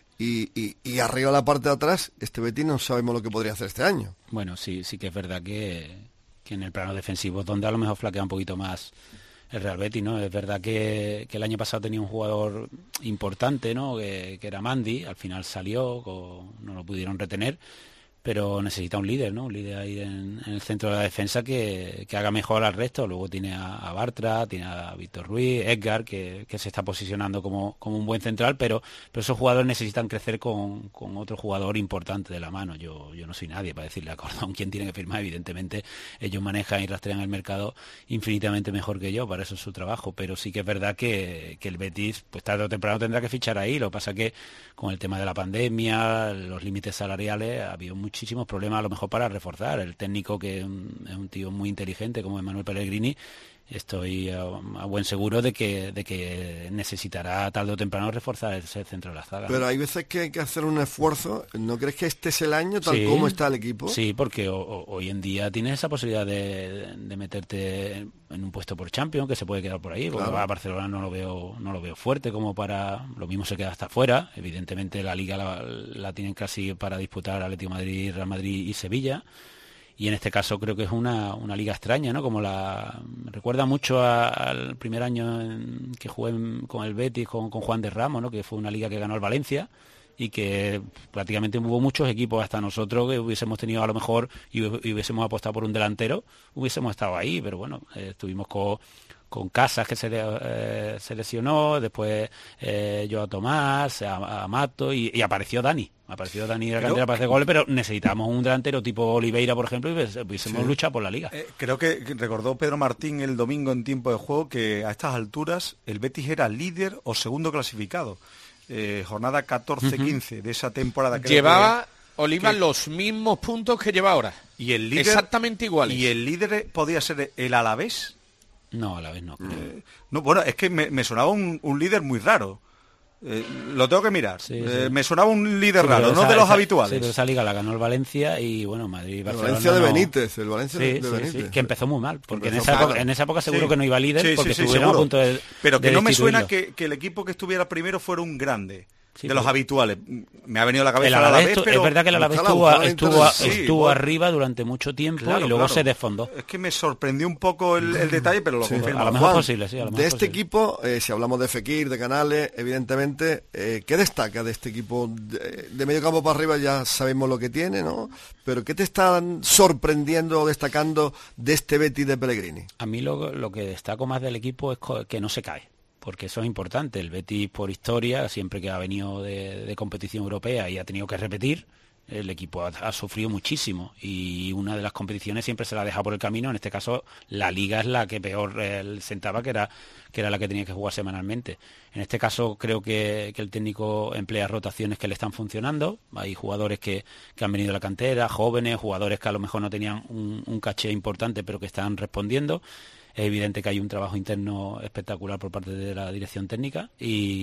y, y, y arriba la parte de atrás, este Betis no sabemos lo que podría hacer este año. Bueno, sí, sí que es verdad que, que en el plano defensivo, donde a lo mejor flaquea un poquito más el Real Betis, ¿no? Es verdad que, que el año pasado tenía un jugador importante, ¿no? Que, que era Mandy, al final salió, con, no lo pudieron retener, pero necesita un líder, ¿no? Un líder ahí en, en el centro de la defensa que, que haga mejor al resto. Luego tiene a, a Bartra, tiene a Víctor Ruiz, Edgar, que, que se está posicionando como, como un buen central, pero, pero esos jugadores necesitan crecer con, con otro jugador importante de la mano. Yo, yo no soy nadie para decirle a Cordón quién tiene que firmar. Evidentemente ellos manejan y rastrean el mercado infinitamente mejor que yo, para eso es su trabajo, pero sí que es verdad que, que el Betis pues tarde o temprano tendrá que fichar ahí. Lo que pasa que con el tema de la pandemia, los límites salariales, ha habido muchísimos problemas a lo mejor para reforzar. El técnico, que es un, es un tío muy inteligente como Manuel Pellegrini, estoy a, a buen seguro de que, de que necesitará tarde o temprano reforzar ese centro de la zaga. Pero hay veces que hay que hacer un esfuerzo. ¿No crees que este es el año tal sí, como está el equipo? Sí, porque o, o, hoy en día tienes esa posibilidad de, de meterte en un puesto por Champions, que se puede quedar por ahí, porque claro. A Barcelona no lo veo no lo veo fuerte como para... Lo mismo se queda hasta afuera. Evidentemente la Liga la, la tienen casi para disputar Atlético de Madrid, Real Madrid y Sevilla. Y en este caso creo que es una, una liga extraña, ¿no? Como la... Me recuerda mucho a, al primer año en, que jugué en, con el Betis, con, con Juan de Ramos, ¿no? Que fue una liga que ganó el Valencia y que prácticamente hubo muchos equipos, hasta nosotros, que hubiésemos tenido a lo mejor y, y hubiésemos apostado por un delantero, hubiésemos estado ahí, pero bueno, eh, estuvimos con... con Casas, que se, eh, se lesionó, después eh, yo a Tomás, a, a Mato y, y apareció Dani. Apareció Dani de la cantera para hacer goles, pero necesitamos un delantero tipo Oliveira, por ejemplo, y hubiésemos sí. luchado por la Liga. Eh, creo que recordó Pedro Martín el domingo en tiempo de juego que a estas alturas el Betis era líder o segundo clasificado. Eh, jornada catorce quince uh-huh. de esa temporada. Creo Llevaba que, Oliva que, los mismos puntos que lleva ahora. Y el líder, exactamente iguales. ¿Y el líder podía ser el Alavés? No, a la vez no. Creo. Eh, no, bueno, es que me, me sonaba un, un líder muy raro. Eh, lo tengo que mirar. Sí, eh, sí. Me sonaba un líder sí, raro, no esa, de los esa, habituales. Sí, pero esa liga la ganó el Valencia y bueno, Madrid y Barcelona. El Valencia de no... Benítez, el Valencia sí, de sí, Benítez. Sí, que empezó muy mal, porque en esa, época, en esa época seguro sí. que no iba líder, sí, porque sí, sí, estuvieron seguro. a punto de. Pero que de no me suena que, que el equipo que estuviera primero fuera un grande. Sí, de los pero... habituales. Me ha venido a la cabeza el Alavés, Alavés, pero... Es verdad que el Alavés estuvo, estuvo, sí, estuvo bueno. arriba durante mucho tiempo claro, y luego claro. se desfondó. Es que me sorprendió un poco el, el detalle, pero lo sí. confirmo. A lo mejor Juan, posible, sí. A lo mejor de este posible. equipo, eh, si hablamos de Fekir, de Canales, evidentemente, eh, ¿qué destaca de este equipo? De, de medio campo para arriba ya sabemos lo que tiene, ¿no? Pero ¿qué te están sorprendiendo o destacando de este Betis de Pellegrini? A mí lo, lo que destaco más del equipo es que no se cae. Porque eso es importante. El Betis, por historia, siempre que ha venido de, de competición europea y ha tenido que repetir, el equipo ha, ha sufrido muchísimo y una de las competiciones siempre se la deja por el camino. En este caso, la Liga es la que peor eh, sentaba, que era, que era la que tenía que jugar semanalmente. En este caso, creo que, que el técnico emplea rotaciones que le están funcionando. Hay jugadores que, que han venido a la cantera, jóvenes, jugadores que a lo mejor no tenían un, un caché importante, pero que están respondiendo. Es evidente que hay un trabajo interno espectacular por parte de la dirección técnica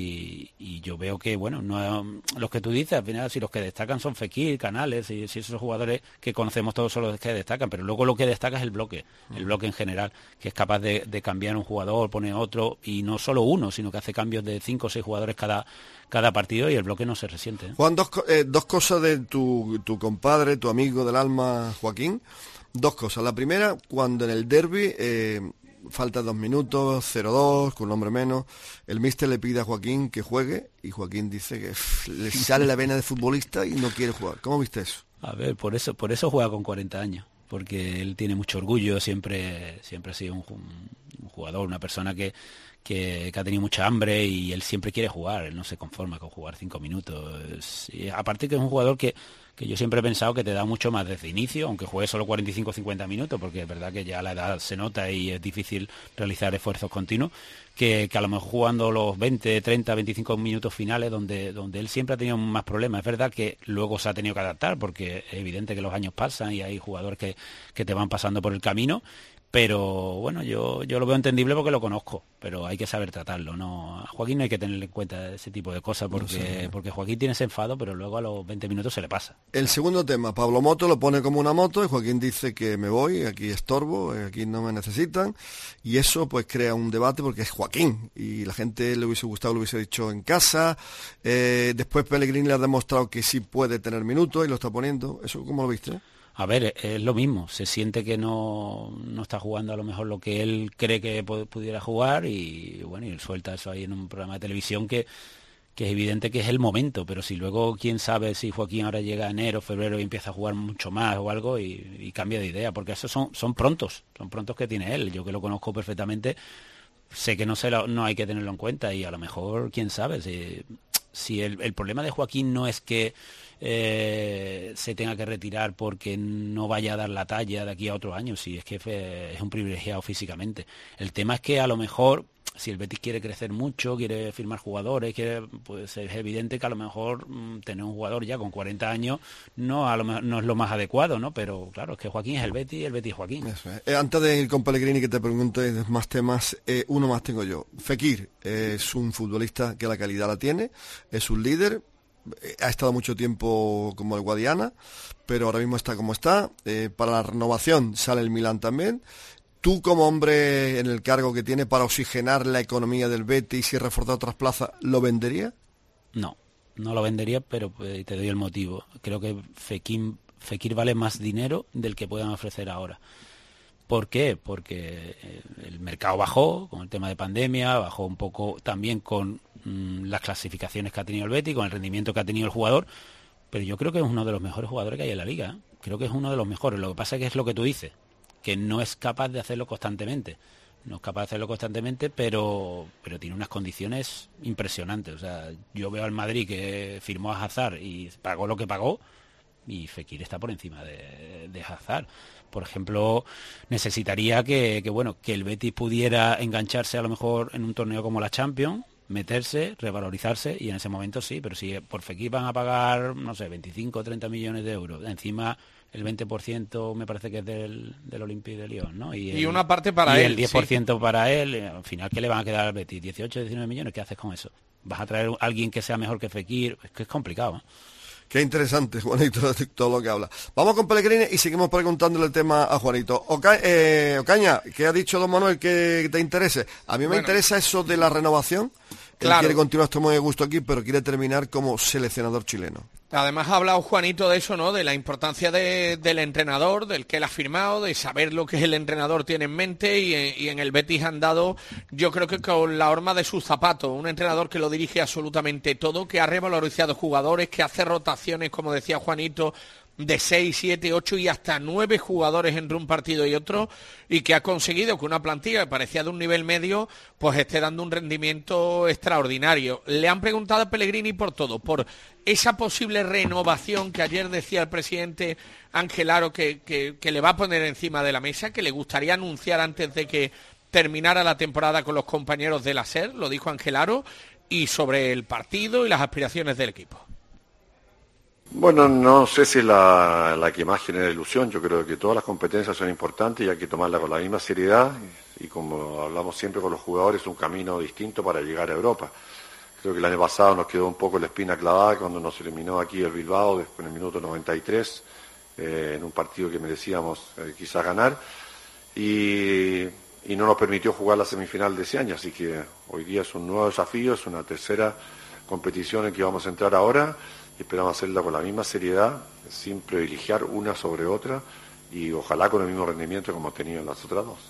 y, y yo veo que, bueno, no los que tú dices, al final, si los que destacan son Fekir, Canales, y si esos jugadores que conocemos todos son los que destacan, pero luego lo que destaca es el bloque, el bloque en general, que es capaz de, de cambiar un jugador, pone otro, y no solo uno, sino que hace cambios de cinco o seis jugadores cada, cada partido y el bloque no se resiente. ¿eh? Juan, dos, eh, dos cosas de tu, tu compadre, tu amigo del alma, Joaquín. Dos cosas. La primera, cuando en el derbi, eh, falta dos minutos, cero dos, con un hombre menos. El míster le pide a Joaquín que juegue y Joaquín dice que pff, le sale la vena de futbolista y no quiere jugar. ¿Cómo viste eso? A ver, por eso, por eso juega con cuarenta años, porque él tiene mucho orgullo, siempre, siempre ha sido un, un jugador, una persona que, que, que ha tenido mucha hambre y él siempre quiere jugar, él no se conforma con jugar cinco minutos. Y aparte que es un jugador que que yo siempre he pensado que te da mucho más desde inicio, aunque juegue solo cuarenta y cinco o cincuenta minutos, porque es verdad que ya la edad se nota y es difícil realizar esfuerzos continuos, que, que a lo mejor jugando los veinte, treinta, veinticinco minutos finales, donde, donde él siempre ha tenido más problemas. Es verdad que luego se ha tenido que adaptar, porque es evidente que los años pasan y hay jugadores que, que te van pasando por el camino, pero bueno, yo, yo lo veo entendible porque lo conozco, pero hay que saber tratarlo, ¿no? A Joaquín no hay que tener en cuenta ese tipo de cosas, porque, no sé. porque Joaquín tiene ese enfado, pero luego a los veinte minutos se le pasa. El segundo tema, Pablo Moto lo pone como una moto y Joaquín dice que me voy, aquí estorbo, aquí no me necesitan, y eso pues crea un debate porque es Joaquín, y la gente le hubiese gustado, lo hubiese dicho en casa. Eh, después Pellegrini le ha demostrado que sí puede tener minutos y lo está poniendo. ¿Eso cómo lo viste? A ver, es lo mismo, se siente que no, no está jugando a lo mejor lo que él cree que pudiera jugar y bueno, y él suelta eso ahí en un programa de televisión que, que es evidente que es el momento, pero si luego quién sabe si Joaquín ahora llega a enero, febrero y empieza a jugar mucho más o algo y, y cambia de idea, porque esos son, son prontos, son prontos que tiene él, yo que lo conozco perfectamente, sé que no, se lo, no hay que tenerlo en cuenta y a lo mejor quién sabe, si, si el, el problema de Joaquín no es que Eh, se tenga que retirar porque no vaya a dar la talla de aquí a otros años, si es que es un privilegiado físicamente. El tema es que a lo mejor si el Betis quiere crecer mucho, quiere firmar jugadores, quiere, pues es evidente que a lo mejor mmm, tener un jugador ya con cuarenta años no, a lo mejor, no es lo más adecuado, ¿no? Pero claro, es que Joaquín es el Betis y el Betis es Joaquín. Eso es. Eh, antes de ir con Pellegrini, que te pregunte más temas, eh, uno más tengo yo. Fekir eh, es un futbolista que la calidad la tiene, es un líder, ha estado mucho tiempo como el Guadiana, pero ahora mismo está como está. Eh, para la renovación sale el Milán también. Tú, como hombre en el cargo que tiene para oxigenar la economía del Betis y reforzar otras plazas, ¿lo vendería? No, no lo vendería, pero eh, te doy el motivo. Creo que Fekir, Fekir vale más dinero del que puedan ofrecer ahora. ¿Por qué? Porque el mercado bajó con el tema de pandemia, bajó un poco también con mmm, las clasificaciones que ha tenido el Betis, con el rendimiento que ha tenido el jugador, pero yo creo que es uno de los mejores jugadores que hay en la liga, ¿eh? Creo que es uno de los mejores. Lo que pasa es que es lo que tú dices, que no es capaz de hacerlo constantemente. No es capaz de hacerlo constantemente, pero, pero tiene unas condiciones impresionantes. O sea, yo veo al Madrid que firmó a Hazard y pagó lo que pagó, y Fekir está por encima de, de Hazard. Por ejemplo, necesitaría que, que bueno que el Betis pudiera engancharse a lo mejor en un torneo como la Champions, meterse, revalorizarse, y en ese momento sí, pero si por Fekir van a pagar, no sé, veinticinco o treinta millones de euros, encima el veinte por ciento me parece que es del, del Olympique de Lyon, ¿no? Y, el, y una parte para y él. el diez por ciento sí. para él, al final, ¿qué le van a quedar al Betis? dieciocho, diecinueve millones, ¿qué haces con eso? ¿Vas a traer a alguien que sea mejor que Fekir? Es que es complicado, ¿eh? Qué interesante, Juanito, todo lo que habla. Vamos con Pellegrini y seguimos preguntándole el tema a Juanito. Oca eh, Ocaña, ¿qué ha dicho don Manuel que te interese? A mí me bueno, interesa eso de la renovación. Él claro. quiere continuar, esto muy de gusto aquí, pero quiere terminar como seleccionador chileno. Además ha hablado Juanito de eso, ¿no? De la importancia de, del entrenador, del que él ha firmado, de saber lo que el entrenador tiene en mente y, y en el Betis han dado, yo creo que con la horma de sus zapatos, un entrenador que lo dirige absolutamente todo, que ha revalorizado jugadores, que hace rotaciones, como decía Juanito, de seis, siete, ocho y hasta nueve jugadores entre un partido y otro, y que ha conseguido que una plantilla que parecía de un nivel medio pues esté dando un rendimiento extraordinario. Le han preguntado a Pellegrini por todo, por esa posible renovación que ayer decía el presidente Ángel Aro que, que, que le va a poner encima de la mesa, que le gustaría anunciar antes de que terminara la temporada con los compañeros de la SER, lo dijo Ángel Aro, y sobre el partido y las aspiraciones del equipo. Bueno, no sé si es la, la que más genera ilusión. Yo creo que todas las competencias son importantes y hay que tomarlas con la misma seriedad y, y como hablamos siempre con los jugadores, es un camino distinto para llegar a Europa. Creo que el año pasado nos quedó un poco la espina clavada cuando nos eliminó aquí el Bilbao después en el minuto noventa y tres, eh, en un partido que merecíamos eh, quizás ganar y, y no nos permitió jugar la semifinal de ese año, así que hoy día es un nuevo desafío, es una tercera competición en que vamos a entrar ahora. Esperamos hacerla con la misma seriedad, sin privilegiar una sobre otra y ojalá con el mismo rendimiento que hemos tenido en las otras dos.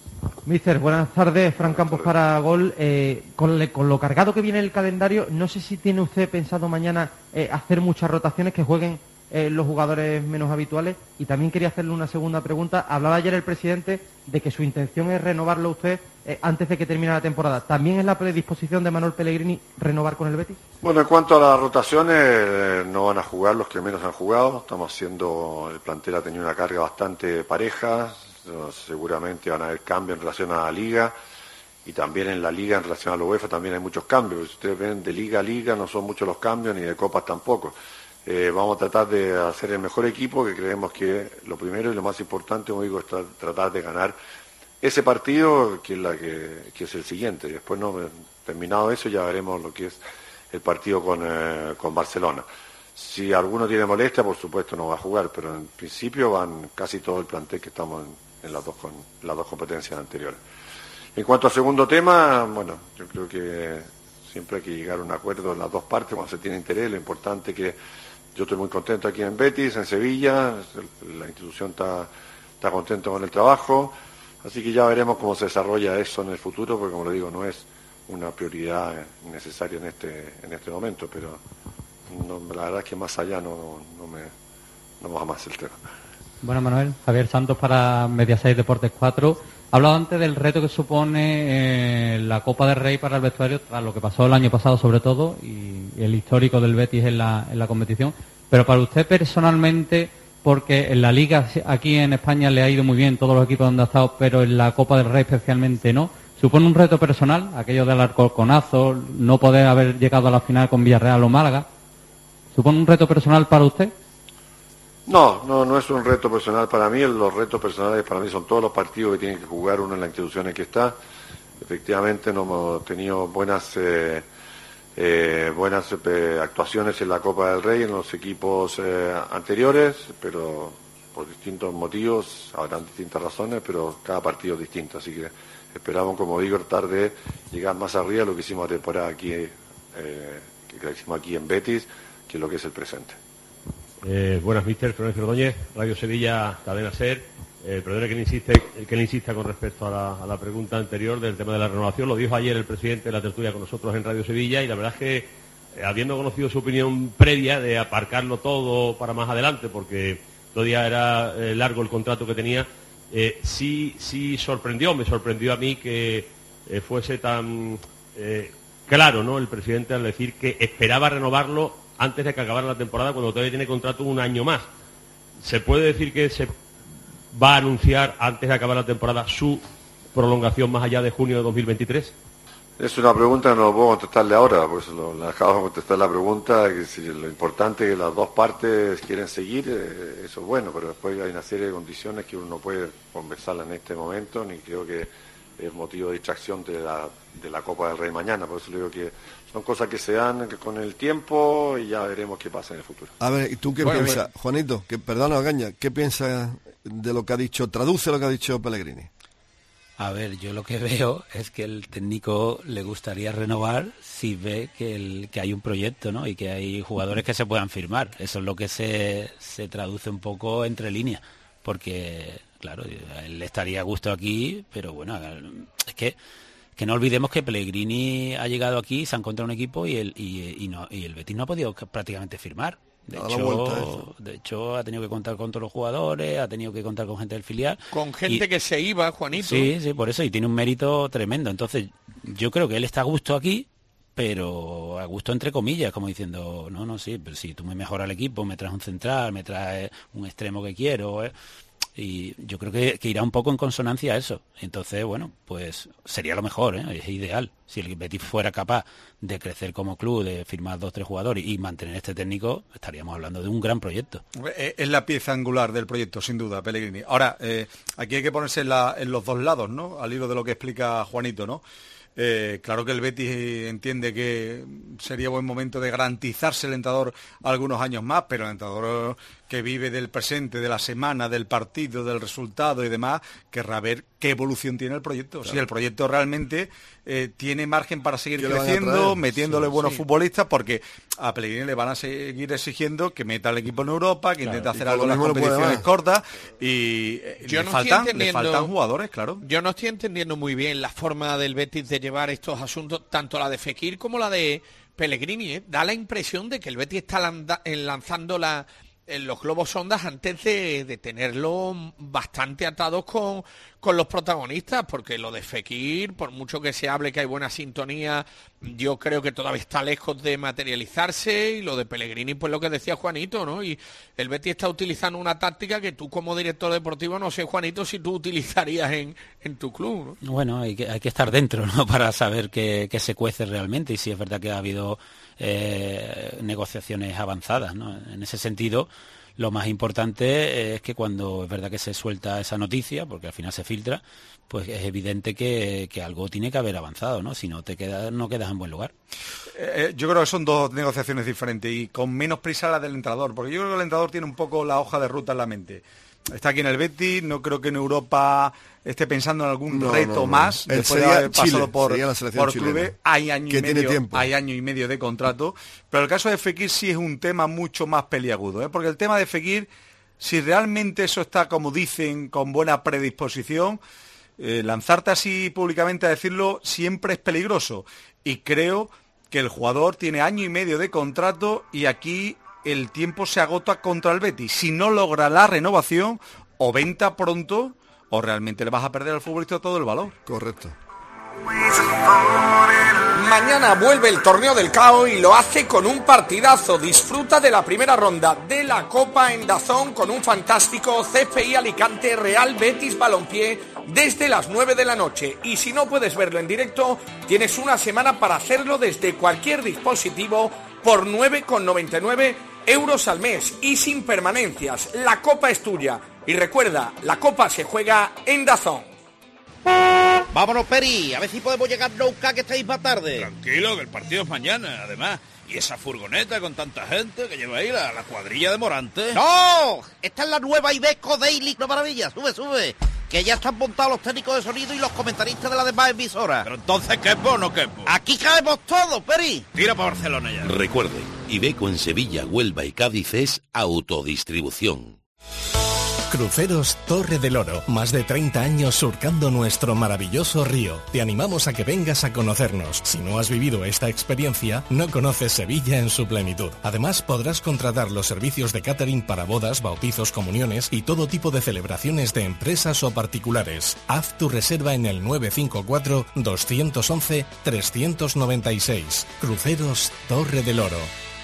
Míster, buenas tardes. Fran Campos para Gol. Eh, con, le, con lo cargado que viene el calendario, no sé si tiene usted pensado mañana eh, hacer muchas rotaciones, que jueguen eh, los jugadores menos habituales. Y también quería hacerle una segunda pregunta. Hablaba ayer el presidente de que su intención es renovarlo usted eh, antes de que termine la temporada. ¿También es la predisposición de Manuel Pellegrini renovar con el Betis? Bueno, en cuanto a las rotaciones, eh, no van a jugar los que menos han jugado. Estamos haciendo, el plantel ha tenido una carga bastante pareja. Seguramente van a haber cambios en relación a la Liga y también en la Liga en relación a la UEFA también hay muchos cambios. Si ustedes ven de Liga a Liga no son muchos los cambios ni de Copas tampoco. Eh, vamos a tratar de hacer el mejor equipo, que creemos que lo primero y lo más importante, como digo, es tra tratar de ganar ese partido que es, la que, que es el siguiente. Después, no terminado eso, ya veremos lo que es el partido con, eh, con Barcelona. Si alguno tiene molestia, por supuesto no va a jugar, pero en principio van casi todo el plantel que estamos en en las dos, con, las dos competencias anteriores. En cuanto al segundo tema, bueno, yo creo que siempre hay que llegar a un acuerdo en las dos partes cuando se tiene interés. Lo importante es que yo estoy muy contento aquí en Betis, en Sevilla, la institución está, está contenta con el trabajo, así que ya veremos cómo se desarrolla eso en el futuro, porque como le digo, no es una prioridad necesaria en este, en este momento, pero no, la verdad es que más allá no, no, me, no va más el tema. Bueno, Manuel, Javier Santos para Mediaset Deportes cuatro. Ha hablado antes del reto que supone eh, la Copa del Rey para el vestuario, tras lo que pasó el año pasado sobre todo, y el histórico del Betis en la, en la competición. Pero para usted personalmente, porque en la Liga aquí en España le ha ido muy bien todos los equipos donde ha estado, pero en la Copa del Rey especialmente no, ¿supone un reto personal, aquello del Alcorconazo, no poder haber llegado a la final con Villarreal o Málaga? ¿Supone un reto personal para usted? No, no, no es un reto personal para mí. Los retos personales para mí son todos los partidos que tiene que jugar uno en la institución en que está. Efectivamente no hemos tenido buenas eh, eh, buenas eh, actuaciones en la Copa del Rey en los equipos eh, anteriores, pero por distintos motivos, habrán distintas razones, pero cada partido es distinto. Así que esperamos, como digo, tratar de llegar más arriba de lo que hicimos la temporada aquí, eh, que hicimos aquí en Betis, que es lo que es el presente. Eh, buenas, míster Florencio Ordóñez, Radio Sevilla, Cadena SER. Eh, perdone que le, insiste, que le insista con respecto a la, a la pregunta anterior del tema de la renovación. Lo dijo ayer el presidente de la tertulia con nosotros en Radio Sevilla y la verdad es que, eh, habiendo conocido su opinión previa de aparcarlo todo para más adelante, porque todavía era eh, largo el contrato que tenía, eh, sí, sí sorprendió, me sorprendió a mí que eh, fuese tan eh, claro, ¿no?, el presidente al decir que esperaba renovarlo antes de que acabara la temporada, cuando todavía tiene contrato un año más. ¿Se puede decir que se va a anunciar antes de acabar la temporada su prolongación más allá de junio de dos mil veintitrés? Es una pregunta que no puedo contestarle ahora, pues lo, la acabo de contestar la pregunta, que si lo importante es que las dos partes quieren seguir, eh, eso es bueno, pero después hay una serie de condiciones que uno no puede conversarla en este momento, ni creo que es motivo de distracción de la, de la Copa del Rey mañana. Por eso le digo que son cosas que se dan con el tiempo y ya veremos qué pasa en el futuro. A ver, ¿y tú qué bueno, piensas, bueno. Juanito? Que, perdona, Ogaña, ¿qué piensas de lo que ha dicho, traduce lo que ha dicho Pellegrini? A ver, yo lo que veo es que el técnico le gustaría renovar si ve que, el, que hay un proyecto, ¿no?, y que hay jugadores que se puedan firmar. Eso es lo que se, se traduce un poco entre líneas, porque, claro, él estaría a gusto aquí, pero bueno, es que, que no olvidemos que Pellegrini ha llegado aquí, se ha encontrado un equipo y el, y, y, no, y el Betis no ha podido prácticamente firmar. De hecho, de hecho, ha tenido que contar con todos los jugadores, ha tenido que contar con gente del filial. Con gente y, que se iba, Juanito. Sí, sí, por eso, y tiene un mérito tremendo. Entonces, yo creo que él está a gusto aquí, pero a gusto entre comillas, como diciendo, no, no, sí, pero si tú me mejoras el equipo, me traes un central, me traes un extremo que quiero, ¿eh? Y yo creo que, que irá un poco en consonancia a eso. Entonces, bueno, pues sería lo mejor, ¿eh? Es ideal. Si el Betis fuera capaz de crecer como club, de firmar dos, tres jugadores y mantener este técnico, estaríamos hablando de un gran proyecto. Es la pieza angular del proyecto, sin duda, Pellegrini. Ahora, eh, aquí hay que ponerse en, la, en los dos lados, ¿no?, al hilo de lo que explica Juanito, ¿no? Eh, claro que el Betis entiende que sería buen momento de garantizarse el entrenador algunos años más, pero el entrenador que vive del presente, de la semana, del partido, del resultado y demás, querrá ver qué evolución tiene el proyecto. Claro. Si el proyecto realmente eh, tiene margen para seguir creciendo, traer? metiéndole sí, buenos sí. futbolistas, porque a Pellegrini le van a seguir exigiendo que meta al equipo en Europa, que claro. intente hacer y algo en las competiciones cortas, y yo le, no faltan, le faltan jugadores, claro. Yo no estoy entendiendo muy bien la forma del Betis de llevar estos asuntos, tanto la de Fekir como la de Pellegrini, ¿eh? Da la impresión de que el Betis está landa, lanzando la... en los globos sondas antes de, de tenerlo bastante atados con, con los protagonistas, porque lo de Fekir, por mucho que se hable que hay buena sintonía, yo creo que todavía está lejos de materializarse, y lo de Pellegrini, pues lo que decía Juanito, ¿no? Y el Betis está utilizando una táctica que tú como director deportivo, no sé, Juanito, si tú utilizarías en, en tu club, ¿no? Bueno, hay que, hay que estar dentro, ¿no? Para saber qué, qué se cuece realmente, y si es verdad que ha habido Eh, negociaciones avanzadas, ¿no? En ese sentido, lo más importante es que cuando es verdad que se suelta esa noticia, porque al final se filtra, pues es evidente que, que algo tiene que haber avanzado, ¿no? Si no te quedas, no quedas en buen lugar. Eh, yo creo que son dos negociaciones diferentes, y con menos prisa la del entrenador, porque yo creo que el entrenador tiene un poco la hoja de ruta en la mente. Está aquí en el Betis, no creo que en Europa esté pensando en algún no, reto no, no. más, El después de haber pasado Chile, por, por clubes, hay año y medio, hay año y medio de contrato, pero el caso de Fekir sí es un tema mucho más peliagudo, ¿eh? Porque el tema de Fekir, si realmente eso está, como dicen, con buena predisposición, eh, lanzarte así públicamente a decirlo siempre es peligroso, y creo que el jugador tiene año y medio de contrato, y aquí el tiempo se agota contra el Betis. Si no logra la renovación, o venta pronto, o realmente le vas a perder al futbolista todo el valor. Correcto. Mañana vuelve el torneo del C A O y lo hace con un partidazo. Disfruta de la primera ronda de la Copa en DAZN con un fantástico C F I Alicante Real Betis Balompié desde las nueve de la noche. Y si no puedes verlo en directo, tienes una semana para hacerlo desde cualquier dispositivo por nueve con noventa y nueve euros al mes y sin permanencias. La Copa es tuya. Y recuerda, la Copa se juega en DAZN. Vámonos, Peri, a ver si podemos llegar nunca, que estáis más tarde. Tranquilo, que el partido es mañana, además. Y esa furgoneta con tanta gente que lleva ahí la, la cuadrilla de Morante. ¡No! Esta es la nueva Iveco Daily, no maravilla, sube, sube. Que ya están montados los técnicos de sonido y los comentaristas de las demás emisoras. Pero entonces, ¿quepo o no quepo? Aquí caemos todos, Peri. Tira para Barcelona ya. Recuerde, Iveco en Sevilla, Huelva y Cádiz es autodistribución. Cruceros Torre del Oro, más de treinta años surcando nuestro maravilloso río. Te animamos a que vengas a conocernos. Si no has vivido esta experiencia, no conoces Sevilla en su plenitud. Además, podrás contratar los servicios de catering para bodas, bautizos, comuniones y todo tipo de celebraciones de empresas o particulares. Haz tu reserva en el nueve cinco cuatro, dos once, tres nueve seis. Cruceros Torre del Oro.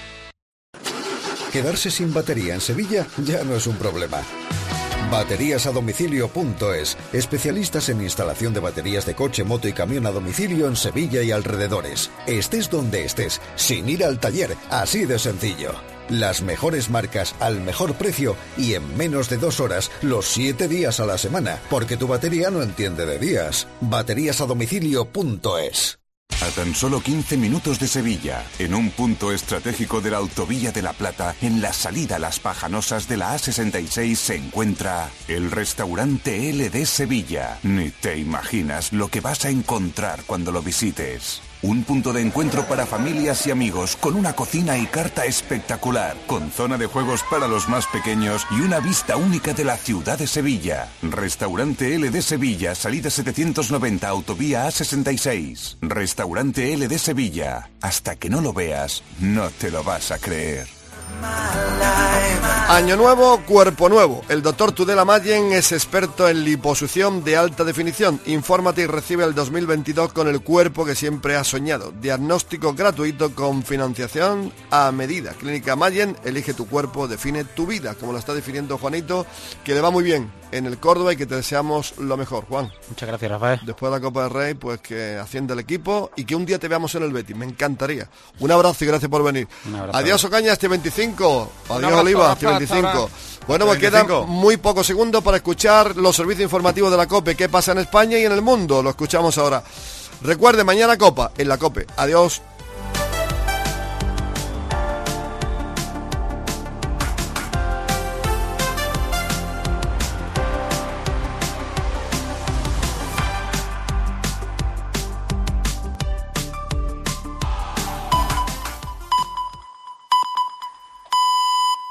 Quedarse sin batería en Sevilla ya no es un problema. Baterías a domicilio punto es, especialistas en instalación de baterías de coche, moto y camión a domicilio en Sevilla y alrededores. Estés donde estés, sin ir al taller, así de sencillo. Las mejores marcas al mejor precio y en menos de dos horas, los siete días a la semana, porque tu batería no entiende de días. Baterías a domicilio punto es. A tan solo quince minutos de Sevilla, en un punto estratégico de la Autovía de la Plata, en la salida a Las Pajanosas de la A sesenta y seis, se encuentra el restaurante L D Sevilla. Ni te imaginas lo que vas a encontrar cuando lo visites. Un punto de encuentro para familias y amigos, con una cocina y carta espectacular, con zona de juegos para los más pequeños y una vista única de la ciudad de Sevilla. Restaurante L D Sevilla, salida setecientos noventa, autovía A sesenta y seis. Restaurante L D Sevilla. Hasta que no lo veas, no te lo vas a creer. Año nuevo, cuerpo nuevo. El doctor Tudela Mayen es experto en liposucción de alta definición. Infórmate y recibe el dos mil veintidós con el cuerpo que siempre has soñado. Diagnóstico gratuito con financiación a medida. Clínica Mayen, elige tu cuerpo, define tu vida, como lo está definiendo Juanito, que le va muy bien en el Córdoba y que te deseamos lo mejor, Juan. Muchas gracias, Rafael. Después de la Copa del Rey, pues que ascienda el equipo y que un día te veamos en el Betis. Me encantaría. Un abrazo y gracias por venir. Adiós, Ocaña, este veinticinco. Adiós, abrazo, Oliva, Rafa, este veinticinco. Bueno, pues veinticinco. quedan muy pocos segundos para escuchar los servicios informativos de la COPE. ¿Qué pasa en España y en el mundo? Lo escuchamos ahora. Recuerde, mañana Copa en la COPE. Adiós.